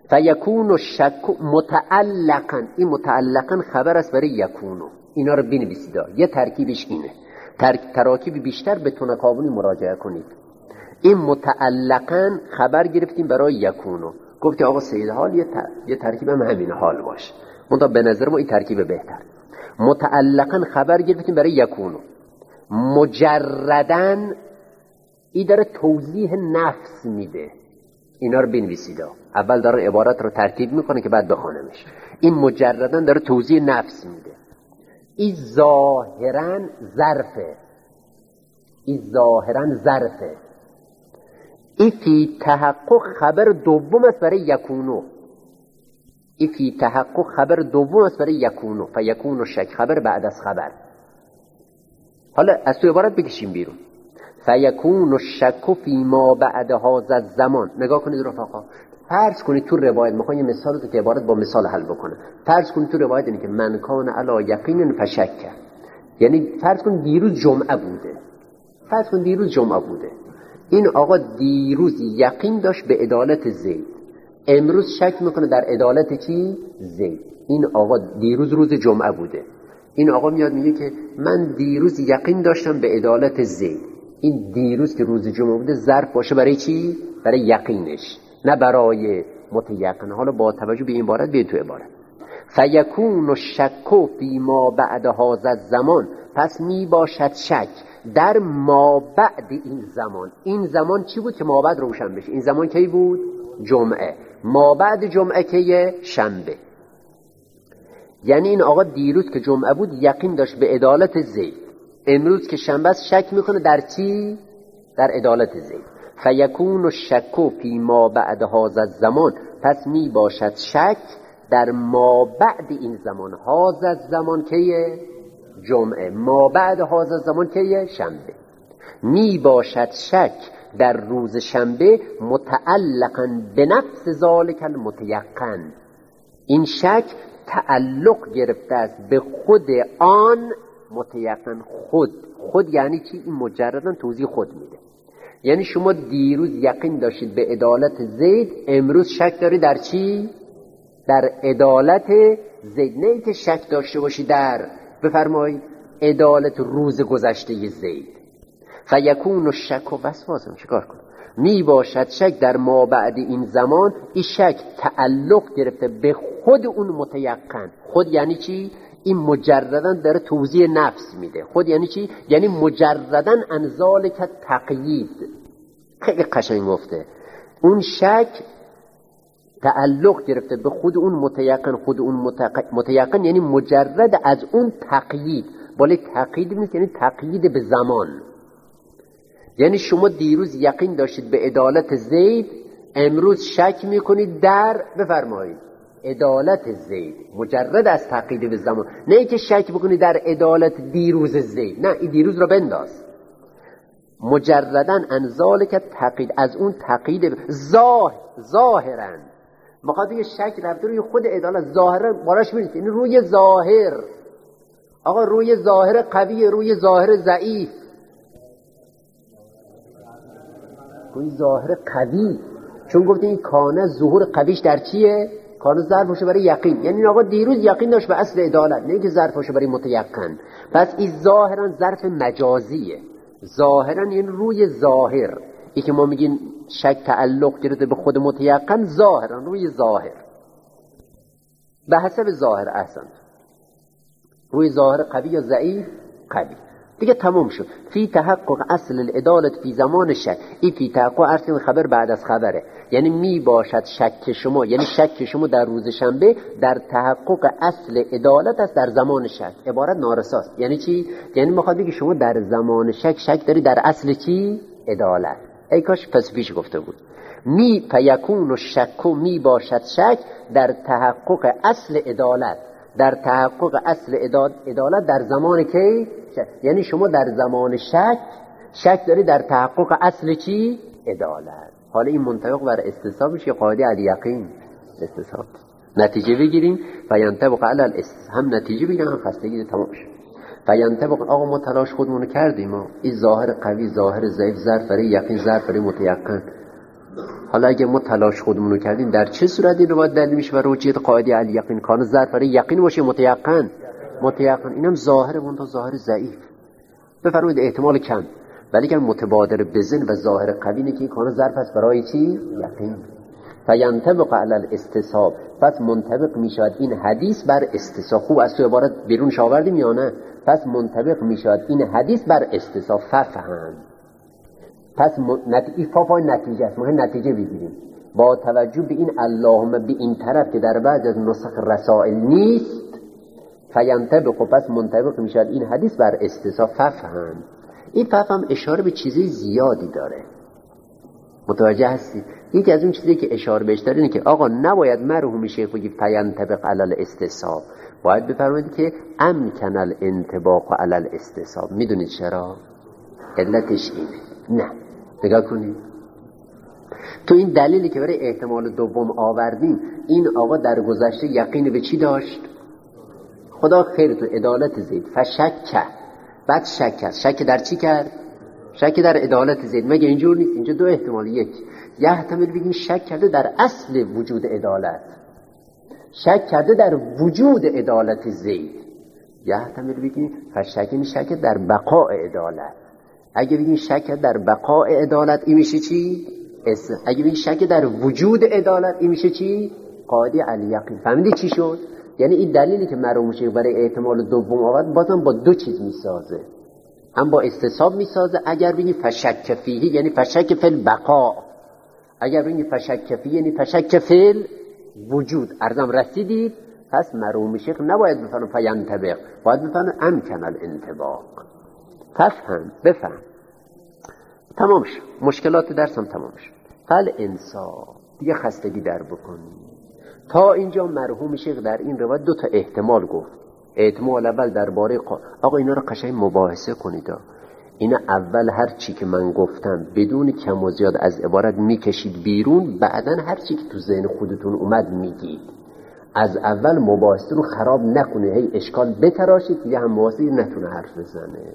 فیکون الشک متعلقا، این متعلقا خبر است برای یکونو. اینا رو بنویسید، یه ترکیبش اینه. تراکیب بیشتر به تونقابونی مراجعه کنید. این متعلقا خبر گرفتیم برای یکونو، گفتی آقا سید حال یه ترکیب هم همین حال باشه، منتها به نظر ما این ترکیب بهتر. متعلقا خبر گرفتیم برای یکونو، مجردن این داره توضیح نفس میده. اینا رو بنویسید، اول داره عبارت رو ترتیب میکنه که بعد بخوانمش. این مجردن داره توضیح نفس میده. این ظاهرا ظرفه، این ظاهرا ظرفه. این فی تحقق خبر دوم است برای یکونو. این فی تحقق خبر دوم است برای یکونو. فیکون الشک خبر بعد از خبر. حالا از تو عبارت بکشیم بیرون. فیکون الشک فی ما بعد هذا الزمان. نگاه کنید رفقا، فرض کنید تو روایت، میخوام یه مثال رو که عبارت با مثال حل بکنه. فرض کنید تو روایت اینه که من کان علی یقین فشک، یعنی فرض کنید دیروز جمعه بوده. فرض کنید دیروز جمعه بوده. این آقا دیروز یقین داشت به عدالت زید، امروز شک میکنه در عدالت چی؟ زید. این آقا دیروز روز جمعه بوده. این آقا میاد میگه که من دیروز یقین داشتم به عدالت زید. این دیروز که روز جمعه بوده ظرف باشه برای چی؟ برای یقینش، نه برای متیقن. حالا با توجه به این عبارت بیاید تو عبارت. فیکون الشک فی ما بعد هذا الزمان، پس می باشد شک در ما بعد این زمان. این زمان چی بود که ما بعد روشن بشه؟ این زمان کی بود؟ جمعه. ما بعد جمعه که شنبه. یعنی این آقا دیروز که جمعه بود یقین داشت به عدالت زید، امروز که شنبه است شک میکنه در چی؟ در عدالت زید. فیکون الشک فی ما بعد هذا الزمان، پس می باشد شک در ما بعد این زمان. هذا الزمان کیه؟ جمعه. ما بعد هذا الزمان کیه؟ شنبه. می باشد شک در روز شنبه متعلقا به نفس ذالک المتیقن. این شک تعلق گرفته است به خود آن متیقن. خود یعنی چی؟ این مجرداً توضیح خود میده. یعنی شما دیروز یقین داشتید به عدالت زید، امروز شک داری در چی؟ در عدالت زید. نه که شک داشته باشی در، بفرمایید، عدالت روز گذشته زید. فیکون الشک و وسواسم چیکار کنم؟ می باشد شک در ما بعد این زمان. این شک تعلق گرفته به خود اون متیقن. خود یعنی چی؟ این مجرداً داره توضیح نفس میده. خود یعنی چی؟ یعنی مجرداً عن ذالک تقیید. خیلی قشنگ گفته. اون شک تعلق گرفته به خود اون متیقن. خود اون متیقن یعنی مجرد از اون تقیید. ولی تقیید نیست، یعنی تقیید به زمان. یعنی شما دیروز یقین داشتید به عدالت زید، امروز شک میکنید در، بفرمایید، عدالت زید. مجرد از تقیید به زمان، نه که شک بکنید در عدالت دیروز زید. نه، این دیروز رو بنداز. مجردن عن ذالک تقیید، از اون تقیید ظاهرا. میخواد بگه شک رفته روی خود عدالت. ظاهرا باراش میرید، این روی ظاهر. آقا روی ظاهر قوی، روی ظاهر ضعیف. روی ظاهر قوی، چون گفتیم این کانه ظهور قویش در چیه؟ کانه ظرف باشه برای یقین. یعنی این آقا دیروز یقین داشت به اصل عدالت، نه که ظرف باشه برای متیقن. پس این ظاهرا ظرف مجازیه. ظاهرا این روی ظاهر. این که ما میگیم شک تعلق گرفته به خود متیقن، ظاهرا روی ظاهر، به حسب ظاهر. احسن، روی ظاهر قوی یا ضعیف؟ قوی. دیگه تمام شد. فی تحقق اصل العدالت فی زمان شک. این فی تحقق اصل خبر بعد از خبره. یعنی می باشد شک شما، یعنی شک شما در روز شنبه در تحقق اصل عدالت است در زمان شک. عبارت نارساست. یعنی چی؟ یعنی میخواد بگه شما در زمان شک داری در اصل چی؟ عدالت. ای کاش پس پیش گفته بود. می فیکون الشک، می باشد شک در تحقق اصل عدالت، در تحقق اصل عدالت در زمان کی؟ شک. یعنی شما در زمان شک داری در تحقق اصل چی؟ عدالت. حالا این منطبق بر استصحاب میشه قاعده الیقین. استصحاب نتیجه بگیریم فینطبق علی الاستثناء. هم نتیجه بگیریم هم خستگی تمام شد. فینطبق، آقا ما تلاش خودمون کردیم، این ظاهر قوی، ظاهر ضعیف، ظرف برای یقین، ظرف برای متیقن. حالا اگه ما تلاش خودمون رو کردیم در چه صورت این روایت دلیل میشه بر رجحیت قاعده الیقین؟ کان ظرف برای یقین باشه متیقن. اینم ظاهر منتها ظاهر ضعیف. بفرمایید احتمال کم، ولی که متبادر بزن و ظاهر قوی اینه که این کان ظرف است برای چی؟ یقین. فینطبق علی الاستصحاب، پس منطبق میشود این حدیث بر استصحاب. خوب از تو عبارت بیرونش آوردیم یا نه؟ پس منطبق میشود این حدیث بر استصحاب. ففهم، پس ایفافای نتیجه است، ما نتیجه بگیریم با توجه به این اللهم به این طرف که در بعض از نسخ رسائل نیست. فینطبق، پس منطبق میشود این حدیث بر استصحاب. ففهم، این ففهم اشاره به چیزی زیادی داره، متوجه هستی؟ یکی از اون چیزی که اشاره بهش داره اینه که آقا نباید مرحوم شیخ بگی فینطبق علی الاستصحاب، باید بفرمایید که امکن الانطباق علی الاستصحاب. میدونید چرا؟ علتش اینه. نه نگاه کنید، تو این دلیلی که برای احتمال دوم آوردیم، این آقا در گذشته یقین به چی داشت؟ خدا خیر تو عدالت زید. فشک، بعد شک در چی کرد؟ شک در عدالت زید. مگه اینجور نیست؟ اینجا دو احتمال، یک یحتمل بگیم شک کرده در اصل وجود عدالت، شک کرده در وجود عدالت زید. یحتمل بگیم فشک شک در بقاء عدالت. اگه بگیم شک در بقاء عدالت این میشه چی؟ اگه بگیم شک در وجود عدالت این میشه چی؟ قاعده الیقین. فهمیدی چی شد؟ یعنی این دلیلی که مرحوم شیخ برای احتمال دوم آورد بازم با دو چیز میسازه، هم با استصحاب میسازه. اگر بگیم فشک فیه یعنی فشک فی البقاء، اگر بگیم فشک فیه یعنی فشک فی الوجود. ارزم رسیدید؟ پس مرحوم شیخ نباید بفرم فینطبق، باید بفرم امکن الانطباق. بفهم. تمام شد، مشکلات درسم تمام شد. فالانصاف، دیگه خستگی در بکنی. تا اینجا مرحوم شیخ در این روایت دو تا احتمال گفت. احتمال اول درباره آقا اینا رو قشنگ مباحثه کنید. اینا اول هر چی که من گفتم بدون کم و زیاد از عبارت میکشید بیرون، بعدن هر چی که تو ذهن خودتون اومد میگید. از اول مباحثه رو خراب نکنید، هی اشکال بتراشید دیگه هم واسی نتونه حرف بزنه.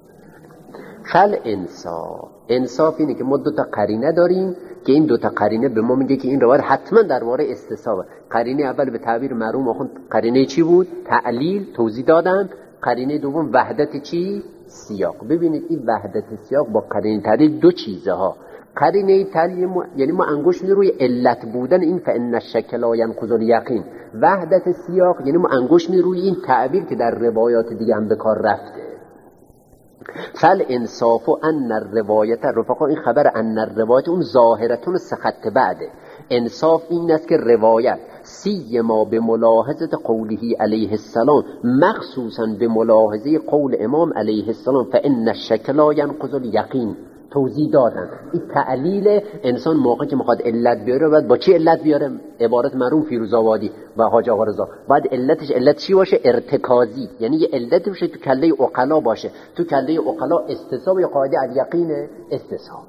انصاف اینه که ما دو تا قرینه داریم که این دو تا قرینه به ما میگه که این روایت حتما درباره استصحاب. قرینه اول به تعبیر مرحوم آخوند قرینه چی بود؟ تعلیل، توضیح دادم. قرینه دوم وحدت چی؟ سیاق. ببینید این وحدت سیاق با قرینه تعلیل دو چیزه ها. قرینه تعلیل یعنی ما انگشت روی علت بودن این فان الشک لا ینقض الیقین. وحدت سیاق یعنی ما انگشت روی این تعبیر که در روایات دیگه هم به کار رفته. فالانصاف ان الروایت رفقا، این خبر ان الروایت اون ظاهرتون سخط بعده. انصاف این است که روایت سیما به ملاحظه قوله علیه السلام، مخصوصا به ملاحظه قول امام علیه السلام فان الشک لا ینقض الیقین، توضیح دادن. این تعلیل انسان موقعی که میخواد علت بیاره باید با چی علت بیاره؟ عبارت مرحوم فیروزآبادی و حاج آقا رضا، باید علت چی باشه؟ ارتکازی، یعنی یه علت باشه تو کله عقلا باشه. تو کله عقلا استصحاب یا قاعده الیقین استصحاب.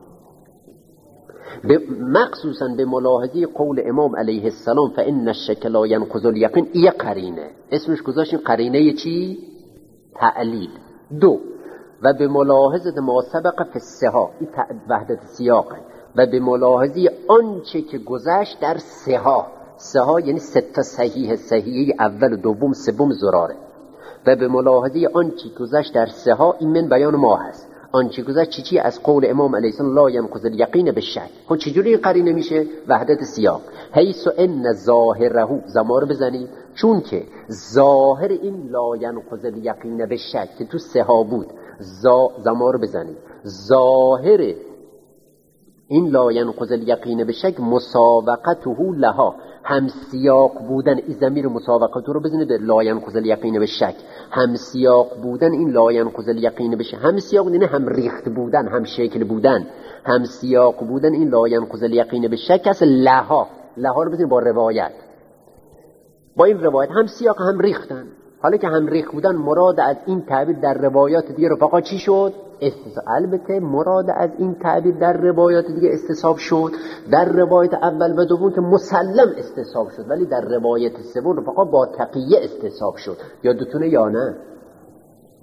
مخصوصا به ملاحظه قول امام علیه السلام فان الشک لا ینقض الیقین، این قرینه اسمش گذاشتیم قرینه چی؟ تعلیل. دو، و به ملاحظه ما سبق فی الصحاح، این وحدت سیاقه، و به ملاحظه آنچه که گذشت در صحاح یعنی سته صحیحه اول و دوم سوم زراره. و به ملاحظه آنچه که گذشت در صحاح، این من بیان ما هست. آنچه گذشت چی از قول امام علیه السلام لا ینقض الیقین بالشک. خب چجوری قرینه میشه؟ وحدت سیاق. حیث ان ظاهره، زمار بزنید، چون که ظاهر این لا ینقض الیقین بالشک که تو صحاح بود، زمار بزنید، ظاهر این لا ینقض الیقین بالشک مسابقته لها، هم سیاق بودن. این ضمیر مسابقته رو بزنید به لا ینقض الیقین بالشک، هم سیاق بودن این لا ینقض الیقین بالشک. هم سیاق یعنی هم ریخت بودن، هم شکل بودن، هم سیاق بودن این لا ینقض الیقین بالشک است. لها رو بزنید با روایت، با این روایت هم سیاق هم ریختن. حالا که هم ریخت بودن، مراد از این تعبیر در روایات دیگه رفقا چی شد؟ استصحاب. البته مراد از این تعبیر در روایات دیگه استصحاب شد. در روایت اول و دوم که مسلم استصحاب شد، ولی در روایت سوم رفقا با تقیه استصحاب شد. یادتونه یا نه؟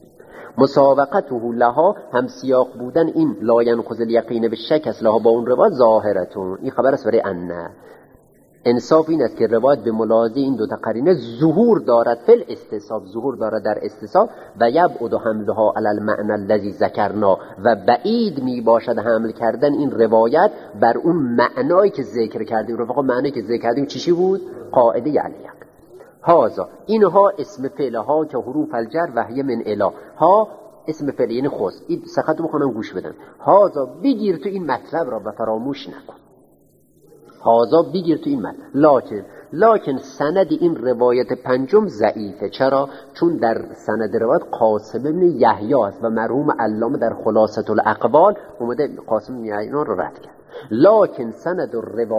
مسابقته لها هم سیاق بودن این لا ینقض الیقین به شک است لها با اون روایت ظاهرتون، این خبر است برای ان. انصاف این است که روایت به ملاحظه این دو تا قرینه ظهور دارد فی الاستصحاب، ظهور دارد در استصحاب و یبعد حملها علی المعنى الذی ذکرنا و بعید می باشد حمل کردن این روایت بر اون معنایی که ذکر کردیم. رفقا معنی که ذکر کردیم چی بود؟ قاعده علیق. هازا اینها اسم فعل ها که حروف الجر و هی من اله، ها اسم فعل یعنی خص. این سخت بخونم گوش بدن. هازا بگیر تو این مطلب را و فراموش نکن. هازا بگیر تو این مطلب. لکن سند این روایت پنجم ضعیفه. چرا؟ چون در سند روایت قاسم بن یحیی است و مرحوم علامه در خلاصة الاقوال اومده قاسم بن یحیی رو رد کرد. لکن سند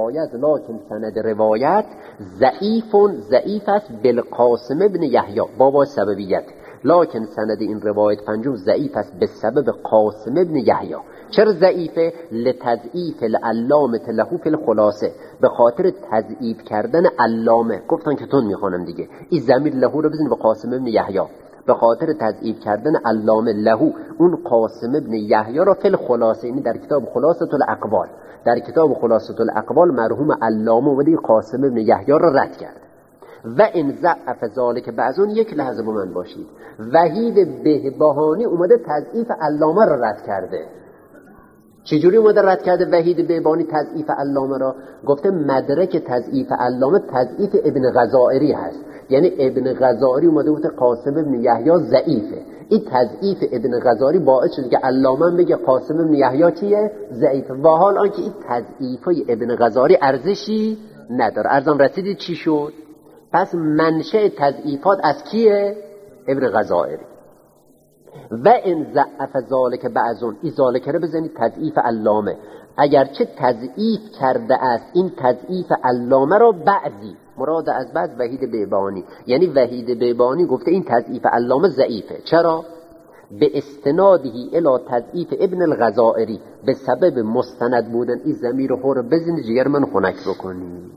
روایت ضعیف است بالقاسم بن یحیی بابا سببیت. لکن سند این روایت پنجم ضعیف است به سبب قاسم بن یحیی. چرا ضعیفه؟ لتضعیف العلامه له فی الخلاصه، به خاطر تضعیف کردن علامه. گفتن که تون میخوانم دیگه، این ضمیر له رو بزنید به قاسم بن یحیی، به خاطر تضعیف کردن علامه له اون قاسم بن یحیی را فی الخلاصه، یعنی در کتاب خلاصة الاقوال. در کتاب خلاصة الاقوال مرحوم علامه اومده قاسم بن یحیی را رد کرد. و ان ضعف ذلک بعضون، یک لحظه با من باشید، وحید بهبهانی اومده تضعیف علامه را رد کرده. چجوری اومده رد کرده وحید بهبهانی تضعیف علامه را؟ گفته مدرک تضعیف علامه تضعیف ابن غزائری هست، یعنی ابن غزائری اومده گفته قاسم بن یحیی ضعیفه. این تضعیف ابن غزائری باعث شد که علامه بگه قاسم بن یحیی چیه؟ ضعیفه، و حال آنکه این تضعیفای ابن غزائری ارزشی نداره. ارزم رسیدید چی شد؟ پس منشأ تضعیفات از کیه؟ ابن غزائری. و ان ضعف ذلک بعضون، این ذالک رو بزنید تضعیف علامه، اگرچه تضعیف کرده است این تضعیف علامه را بعضی، مراد از بعض وحید بهبهانی، یعنی وحید بهبهانی گفته این تضعیف علامه ضعیفه. چرا؟ به استنادی الی تضعیف ابن الغزائری، به سبب مستند بودن این ضمیر رو بزنید جگر من خنک بکنید.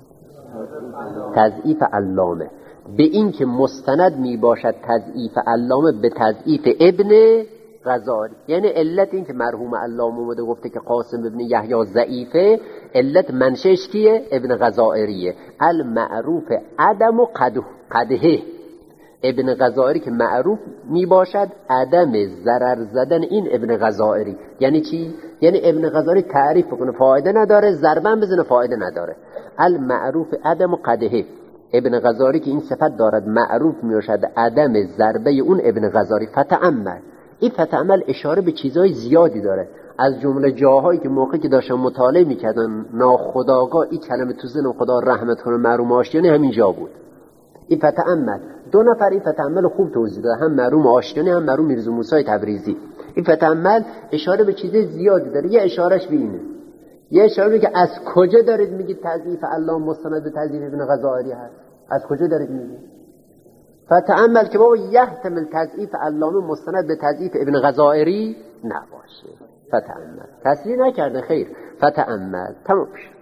تضعیف علامه به این که مستند می باشد تضعیف علامه به تضعیف ابن غزائری، یعنی علت این که مرحوم علامه اومده گفته که قاسم ابن یحیی ضعیفه، علت منشأش کیه؟ ابن غزائریه. المعروف عدم و قدحه، ابن غزائری که معروف می باشد عدم ضرر زدن این ابن غزائری. یعنی چی؟ یعنی ابن غزائری تعریف کنه فایده نداره، ضربن بزنه فایده نداره. المعروف عدم و قدحه، ابن غزائری که این صفت دارد معروف می باشد عدم ضربه اون ابن غزائری. فتعمل، این فتعمل اشاره به چیزهای زیادی داره، از جمله جاهایی که موقعی که داشتن مطالعه میکردن ناخودآگاه این کلمه تو ذهن خدا رحمت کنه مرحوم آشتیانی همین جا بود. این فتعمل، دو نفر این فتعمل خوب توضیح داده، هم مرحوم آشتیانی هم مرحوم میرزا موسی تبریزی. این فتعمل اشاره به چیزهای زیادی داره. یه اشارهش به اینه، یه اشاره که از کجا دارید میگید تضعیف علامه مستند به تضعیف ابن غزائری هست؟ از کجا دارید میگید؟ فتعمل که بابا یحتمل تضعیف علامه مستند به تضعیف ابن غزائری نباشه. فتعمل تصریح نکرده، خیر، فتعمل تمام شد.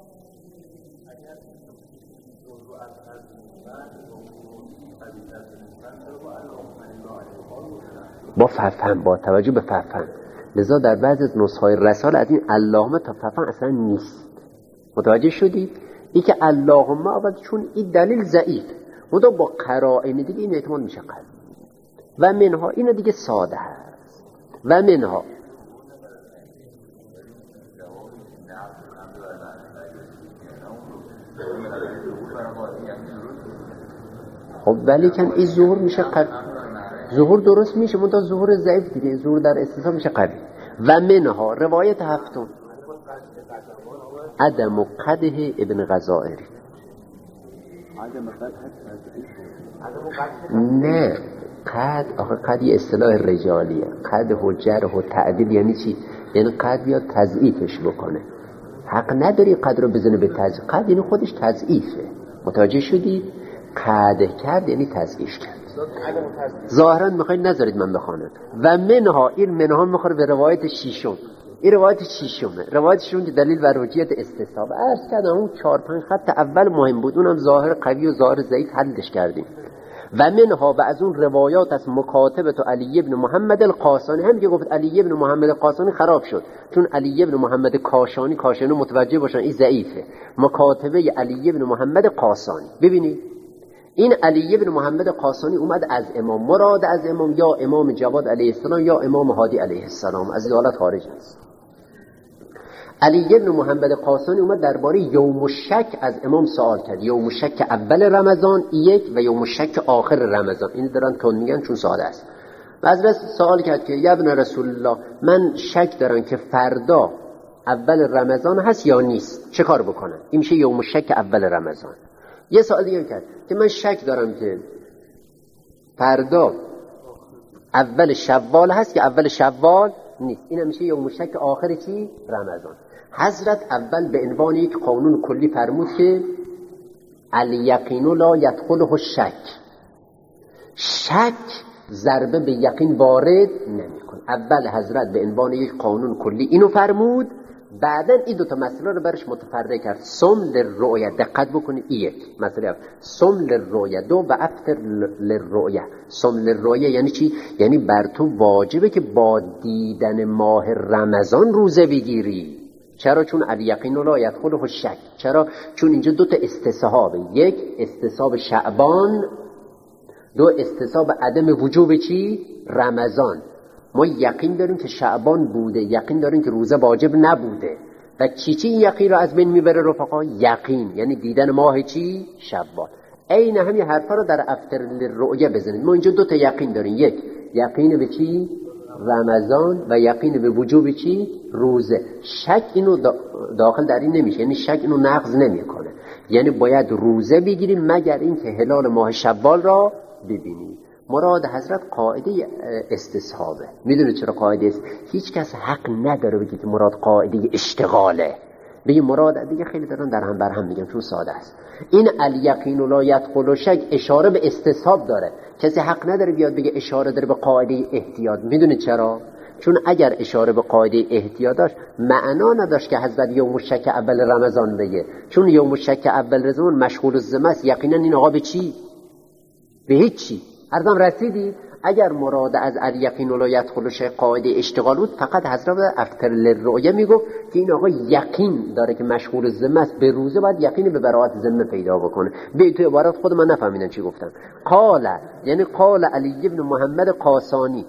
با فهم، با توجه به فهم، لذا در بعضی از نسخه‌های رسال از این اللهم تا فهم اصلا نیست. متوجه شدید؟ این که اللهم اول چون این دلیل ضعیف، منتها با قرائن دیگه این احتمال میشه قلب و منها، این دیگه ساده هست. و منها خب ولی کن این ظهور میشه قوی، ظهور درست میشه منتها ظهور ضعیف دیگه، ظهور در استثناء میشه قوی. و منها روایت هفتم عدم قدح ابن غزائری. نه قد، آخه قد یه اصطلاح رجالیه، قد و جرح و تعدیل یعنی چی؟ یعنی قد بیاد تضعیفش بکنه، حق نداری قد رو بزنه به تضعیف. قد یعنی خودش تضعیفه، متوجه شدی؟ قد کرد یعنی تضعیف کرد. ظاهرا میخواید نذارید من بخوانم. و منها، این منها میخوره به روایت شیشم. این روایت شیشمه، روایت شیشم که دلیل بر حجیت استصحاب. عرض کردم اون 4-5 خط اول مهم بود، اونم ظاهر قوی و ظاهر ضعیف حلش کردیم. و منها و از اون روایات از مکاتبه علی ابن محمد القاسانی، هم که گفت علی ابن محمد القاسانی خراب شد چون علی ابن محمد کاشانی متوجه باشن این ضعیفه. مکاتبه علی ابن محمد قاسانی، ببینید این علی ابن محمد قاسانی اومد از امام، مراد از امام یا امام جواد علیه السلام یا امام هادی علیه السلام، از این حالت خارج است. علی ابن محمد قاسانی اومد درباره یوم الشک از امام سوال کرد، یوم الشک اول رمضان یک و یوم الشک آخر رمضان، این دارن تون میگن چون ساده است. و حضرت سوال کرد که یا ابن رسول الله من شک دارم که فردا اول رمضان هست یا نیست، چه کار بکنم؟ این میشه یوم الشک اول رمضان. یه سوال دیگه کرد که من شک دارم که فردا اول شوال هست که اول شوال نیست، این میشه یوم الشک آخر چی؟ رمضان. حضرت اول به عنوان یک قانون کلی فرمود که الیقین لا یدخله الشک، شک ضربه به یقین وارد نمیکنه. اول حضرت به عنوان یک قانون کلی اینو فرمود، بعدن این دو تا مسئله رو برش متفرق کرد. صم للرؤیا، دقت بکنید این یک مسئله، صم للرؤیا دو و افطر للرؤیا. صم للرؤیا یعنی چی؟ یعنی بر تو واجبه که با دیدن ماه رمضان روزه بگیری. چرا؟ چون الیقین لا یدخله الشک. چرا؟ چون اینجا دو تا استصحابه، یک استصحاب شعبان، دو استصحاب عدم وجوب چی؟ رمضان. ما یقین داریم که شعبان بوده، یقین داریم که روزه واجب نبوده و چی یقین رو از بین میبره رفقا؟ یقین یعنی دیدن ماه چی؟ شوال. عین همین حرفا رو در افطر للرؤیا بزنید. ما اینجا دو تا یقین داریم، یک یقین به چی؟ رمضان و یقین به وجوب چی؟ روزه. شک اینو داخل در این نمیشه، یعنی شک اینو نقض نمیکنه، یعنی باید روزه بگیریم مگر اینکه هلال ماه شوال را ببینیم. مراد حضرت قاعده استصحابه. میدونید چرا قاعده است؟ هیچ کس حق نداره بگه که مراد قاعده اشتغاله، بگه مراد دیگه خیلی دارن در هم بر هم میگن چون ساده است. این الیقین لا یدخل الشک اشاره به استصحاب داره، کسی حق نداره بیاد بگه اشاره داره به قاعده احتیاط. میدونید چرا؟ چون اگر اشاره به قاعده احتیاط داشت معنا نداشت که حضرت یوم الشک اول رمضان بگه، چون یوم الشک اول رمضان مشغول الذمه است. یقینا این آقا به چی؟ به هیچ چی. ارزم رسیدی؟ اگر مراد از الیقین لا یدخل الشک قاعده اشتغال بود، فقط حضرت افطر للرؤیا میگفت که این آقا یقین داره که مشغول الذمه است، به روزه باید یقین به براءت ذمه پیدا بکنه. به تو عبارت خود من نفهمیدم چی گفتن. قال یعنی قال علی ابن محمد قاسانی،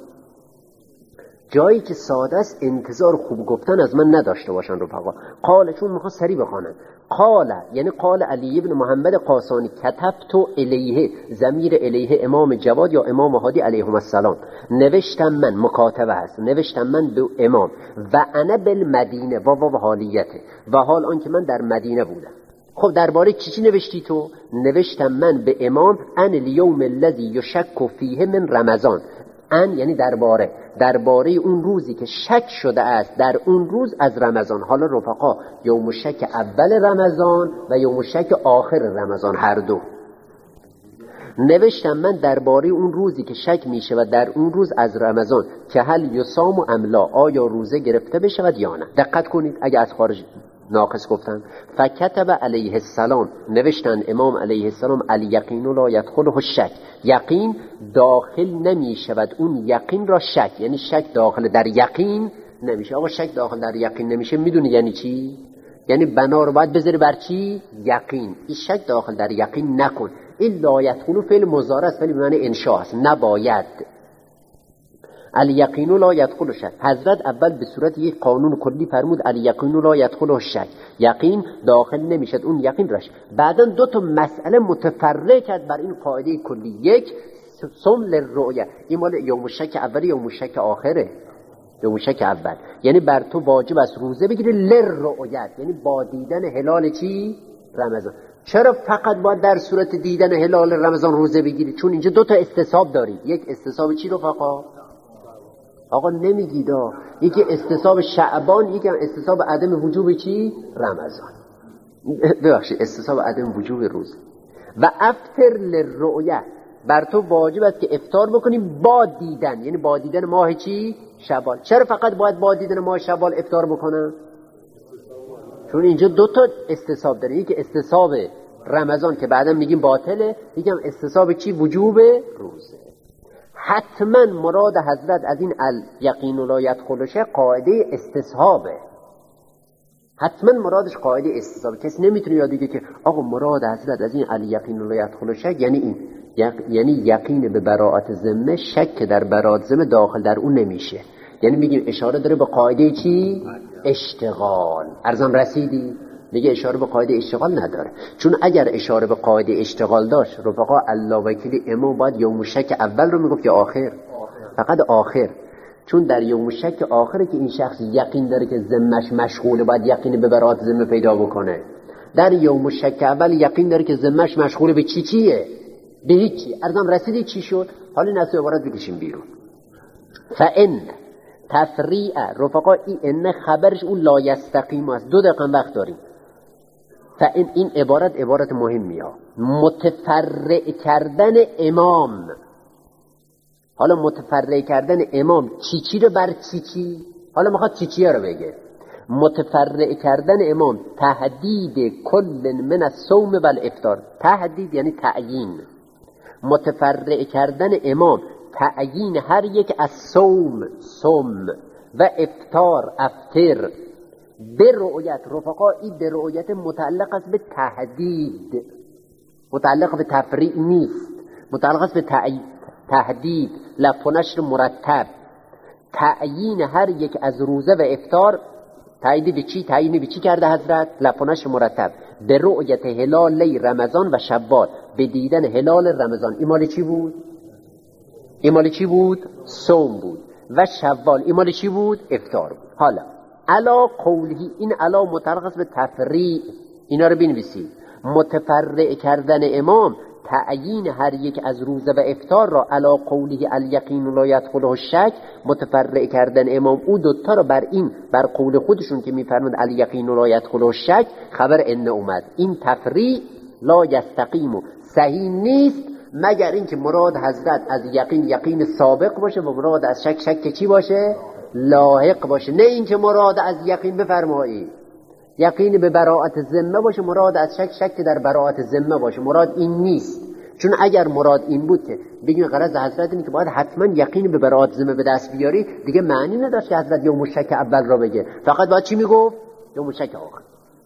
جایی که ساده است انتظار خوب گفتن از من نداشته باشن رفقا. قال چون میخواد سریع بخونن. قال یعنی قال علی ابن محمد قاسانی کتبت الیه، ضمیر الیه امام جواد یا امام هادی علیهم السلام، نوشتم من، مکاتبه هست، نوشتم من به امام و انا بالمدینه و حالیته، و حال آن که من در مدینه بودم. خب درباره چی نوشتی تو؟ نوشتم من به امام ان الیوم الذی یشک فیه من رمضان، ان یعنی درباره اون روزی که شک شده است در اون روز از رمضان. حالا رفقا یوم الشک اول رمضان و یوم الشک آخر رمضان هر دو. نوشتم من درباره اون روزی که شک میشه و در اون روز از رمضان که هل یصام و املا، آیا روزه گرفته بشود یا نه. دقت کنید اگه از خارج ناقص گفتن. فکتب علیه السلام، نوشتن امام علیه السلام الیقین لا یدخله الشک، یقین داخل نمی شود اون یقین را شک، یعنی شک داخل در یقین نمیشه. آقا شک داخل در یقین نمیشه میدونی یعنی چی؟ یعنی بنا رو باید بذاری بر چی؟ یقین. این شک داخل در یقین نکن. این لا یدخل فعل مضارع است ولی به معنی انشاء است، نباید. الیقین لا یدخل الشک، حضرت اول به صورت یک قانون کلی فرمود الیقین لا یدخل الشک، یقین داخل نمیشد اون یقین راش. بعدن دو تا مسئله متفرق کرد بر این قاعده کلی. یک صم للرؤیا، این مال یوم الشک اولی یوم الشک آخره. یوم الشک اول یعنی بر تو واجب است روزه بگیری، للرؤیا یعنی با دیدن هلال چی؟ رمضان. چرا فقط باید در صورت دیدن هلال رمضان روزه بگیری؟ چون اینجا دو تا استصحاب داری. یک استصحاب چی رفقا؟ آقا نمیگیدا، یکی استصحاب شعبان، یکی هم استصحاب عدم وجوب چی؟ رمضان. ببخشید استصحاب عدم وجوب روز. و افطر للرؤیا، بر تو واجب است که افطار بکنی با دیدن، یعنی با دیدن ماه چی؟ شوال. چرا فقط باید با دیدن ماه شوال افطار بکنن؟ چون اینجا دو تا استصحاب داره، یکی استصحاب رمضان که بعدا میگیم باطله، میگم استصحاب چی؟ وجوب روزه. حتما مراد حضرت از این الیقین لا یدخل شک قاعده استصحابه، حتما مرادش قاعده استصحابه. کسی نمیتونه یاد بگه که آقا مراد حضرت از این الیقین لا یدخل شک یعنی این، یعنی یقین به براءت ذمه، شک در براءت ذمه داخل در اون نمیشه. یعنی میگیم اشاره داره به قاعده چی؟ اشتغال. ارزم رسیدی؟ میگه اشاره به قاعده اشتغال نداره، چون اگر اشاره به قاعده اشتغال داشت رفقا الله وکیلی امام باید یوم شک اول رو میگفت یا آخر؟ فقط آخر، چون در یوم شک آخره که این شخص یقین داره که ذمهش مشغوله، باید یقین به براءت ذمه پیدا بکنه. در یوم شک اول یقین داره که ذمهش مشغوله به چیه؟ به هیچی. ارزم رسیدی چی شد؟ حالا این از عبارت بکشیم بیرون. فان تفریع رفقا این خبرش اون لا یستقیم است. 2 دقیقه وقت داریم. فان این عبارت مهمی ها، متفرع کردن امام. حالا متفرع کردن امام چی رو بر چی؟ حالا میخواد چی رو بگه. متفرع کردن امام تهدید کل من الصوم و الافطار. تهدید یعنی تعیین. متفرع کردن امام تعیین هر یک از صوم و افطار افطر به رؤیت. رفقا این به رؤیت متعلق است به تهدید، متعلق به تفریع نیست، متعلق است به تهدید. لف و نشر مرتب. تعیین هر یک از روزه و افطار. تعیین به چی کرده حضرت؟ لف و نشر مرتب. به رؤیت هلال رمضان و شوال، به دیدن هلال رمضان. این مال چی بود؟ این مال چی بود؟ صوم بود. و شوال این مال چی بود؟ افطار بود. حالا علا قوله، این علا متعلق است به تفریع. اینا رو بنویسید. متفرع کردن امام تعیین هر یک از روزه و افطار را علا قوله الیقین لا یدخله الشک. متفرع کردن امام او دوتا رو بر قول خودشون که میفرمند الیقین لا یدخله الشک خبر ان اومد. این تفریع لا یستقیم، صحیح نیست مگر اینکه مراد حضرت از یقین سابق باشه و مراد از شک چی باشه؟ لاحق باشه. نه اینکه مراد از یقین بفرمایید یقین به براءت ذمه باشه، مراد از شک در براءت ذمه باشه. مراد این نیست، چون اگر مراد این بود که بگیم غرض حضرت اینه که باید حتما یقین به براءت ذمه به دست بیاری، دیگه معنی نداشت که حضرت یوم شک اول را بگه، فقط باید چی میگفت؟ یوم شک آخر.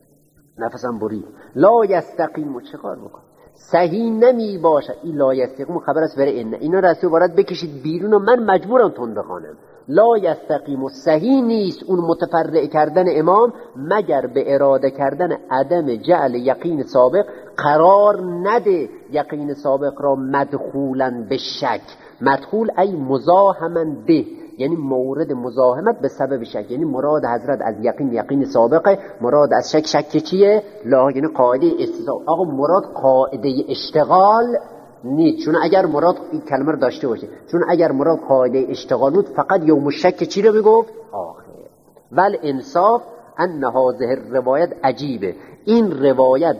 نفسم برید. لا یستقیم چه کار بکن؟ صحیح نمی باشه. این لا یستقیم خبر است برای این. اینا را از عبارت بکشید بیرون و من مجبورم تون بخوانم. لا یستقیم صحیح نیست اون متفرع کردن امام مگر به اراده کردن عدم جعل یقین سابق. قرار نده یقین سابق را مدخولا به شک. مدخول ای مزاحما به، یعنی مورد مزاحمت به سبب شک. یعنی مراد حضرت از یقین سابقه، مراد از شک چیه؟ لا، یعنی قاعده استثناء. آقا مراد قاعده اشتغال نیست، چون اگر مراد این کلمه رو داشته باشه، چون اگر مراد قاعده اشتغال بود فقط یوم شک چی رو بگفت؟ آخر. ول انصاف ان هذه الروایت عجیبه. این روایت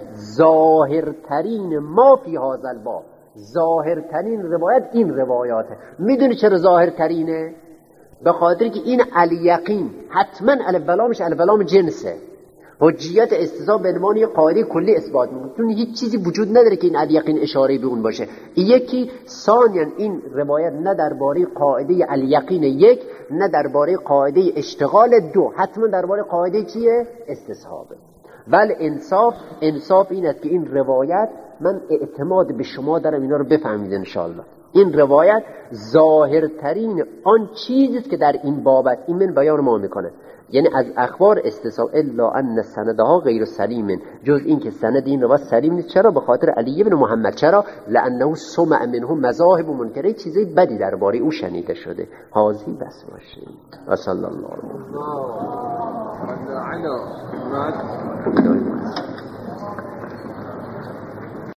ظاهرترین ما فی هذا الباب، ظاهرترین روایت این روایاته. میدونی چرا ظاهرترینه؟ به خاطر که این الیقین حتما الف لامش الف لام جنسه. حجیت استصحاب به عنوان قاعده کلی اثبات میکنه، چون هیچ چیزی وجود نداره که این الیقین اشاره به اون باشه. یکی ثانیاً این روایت نه درباره قاعده الیقین یک، نه درباره قاعده اشتغال دو، حتما درباره قاعده چیه؟ استصحابه. ول انصاف این است که این روایت، من اعتماد به شما دارم اینا رو بفهمید انشاءالله، این روایت ظاهرترین آن چیزی است که در این بابت این من بیان ما میکنه. یعنی از اخبار استصحاب الا ان سندها غیر سلیم، جز این که سند این روایت سلیم نیست. چرا؟ به خاطر علی بن محمد. چرا؟ لانه سمع منه مذاهب و منکره، چیزای بدی درباره او شنیده شده. حاضی بس باشید. و صلی الله علیه و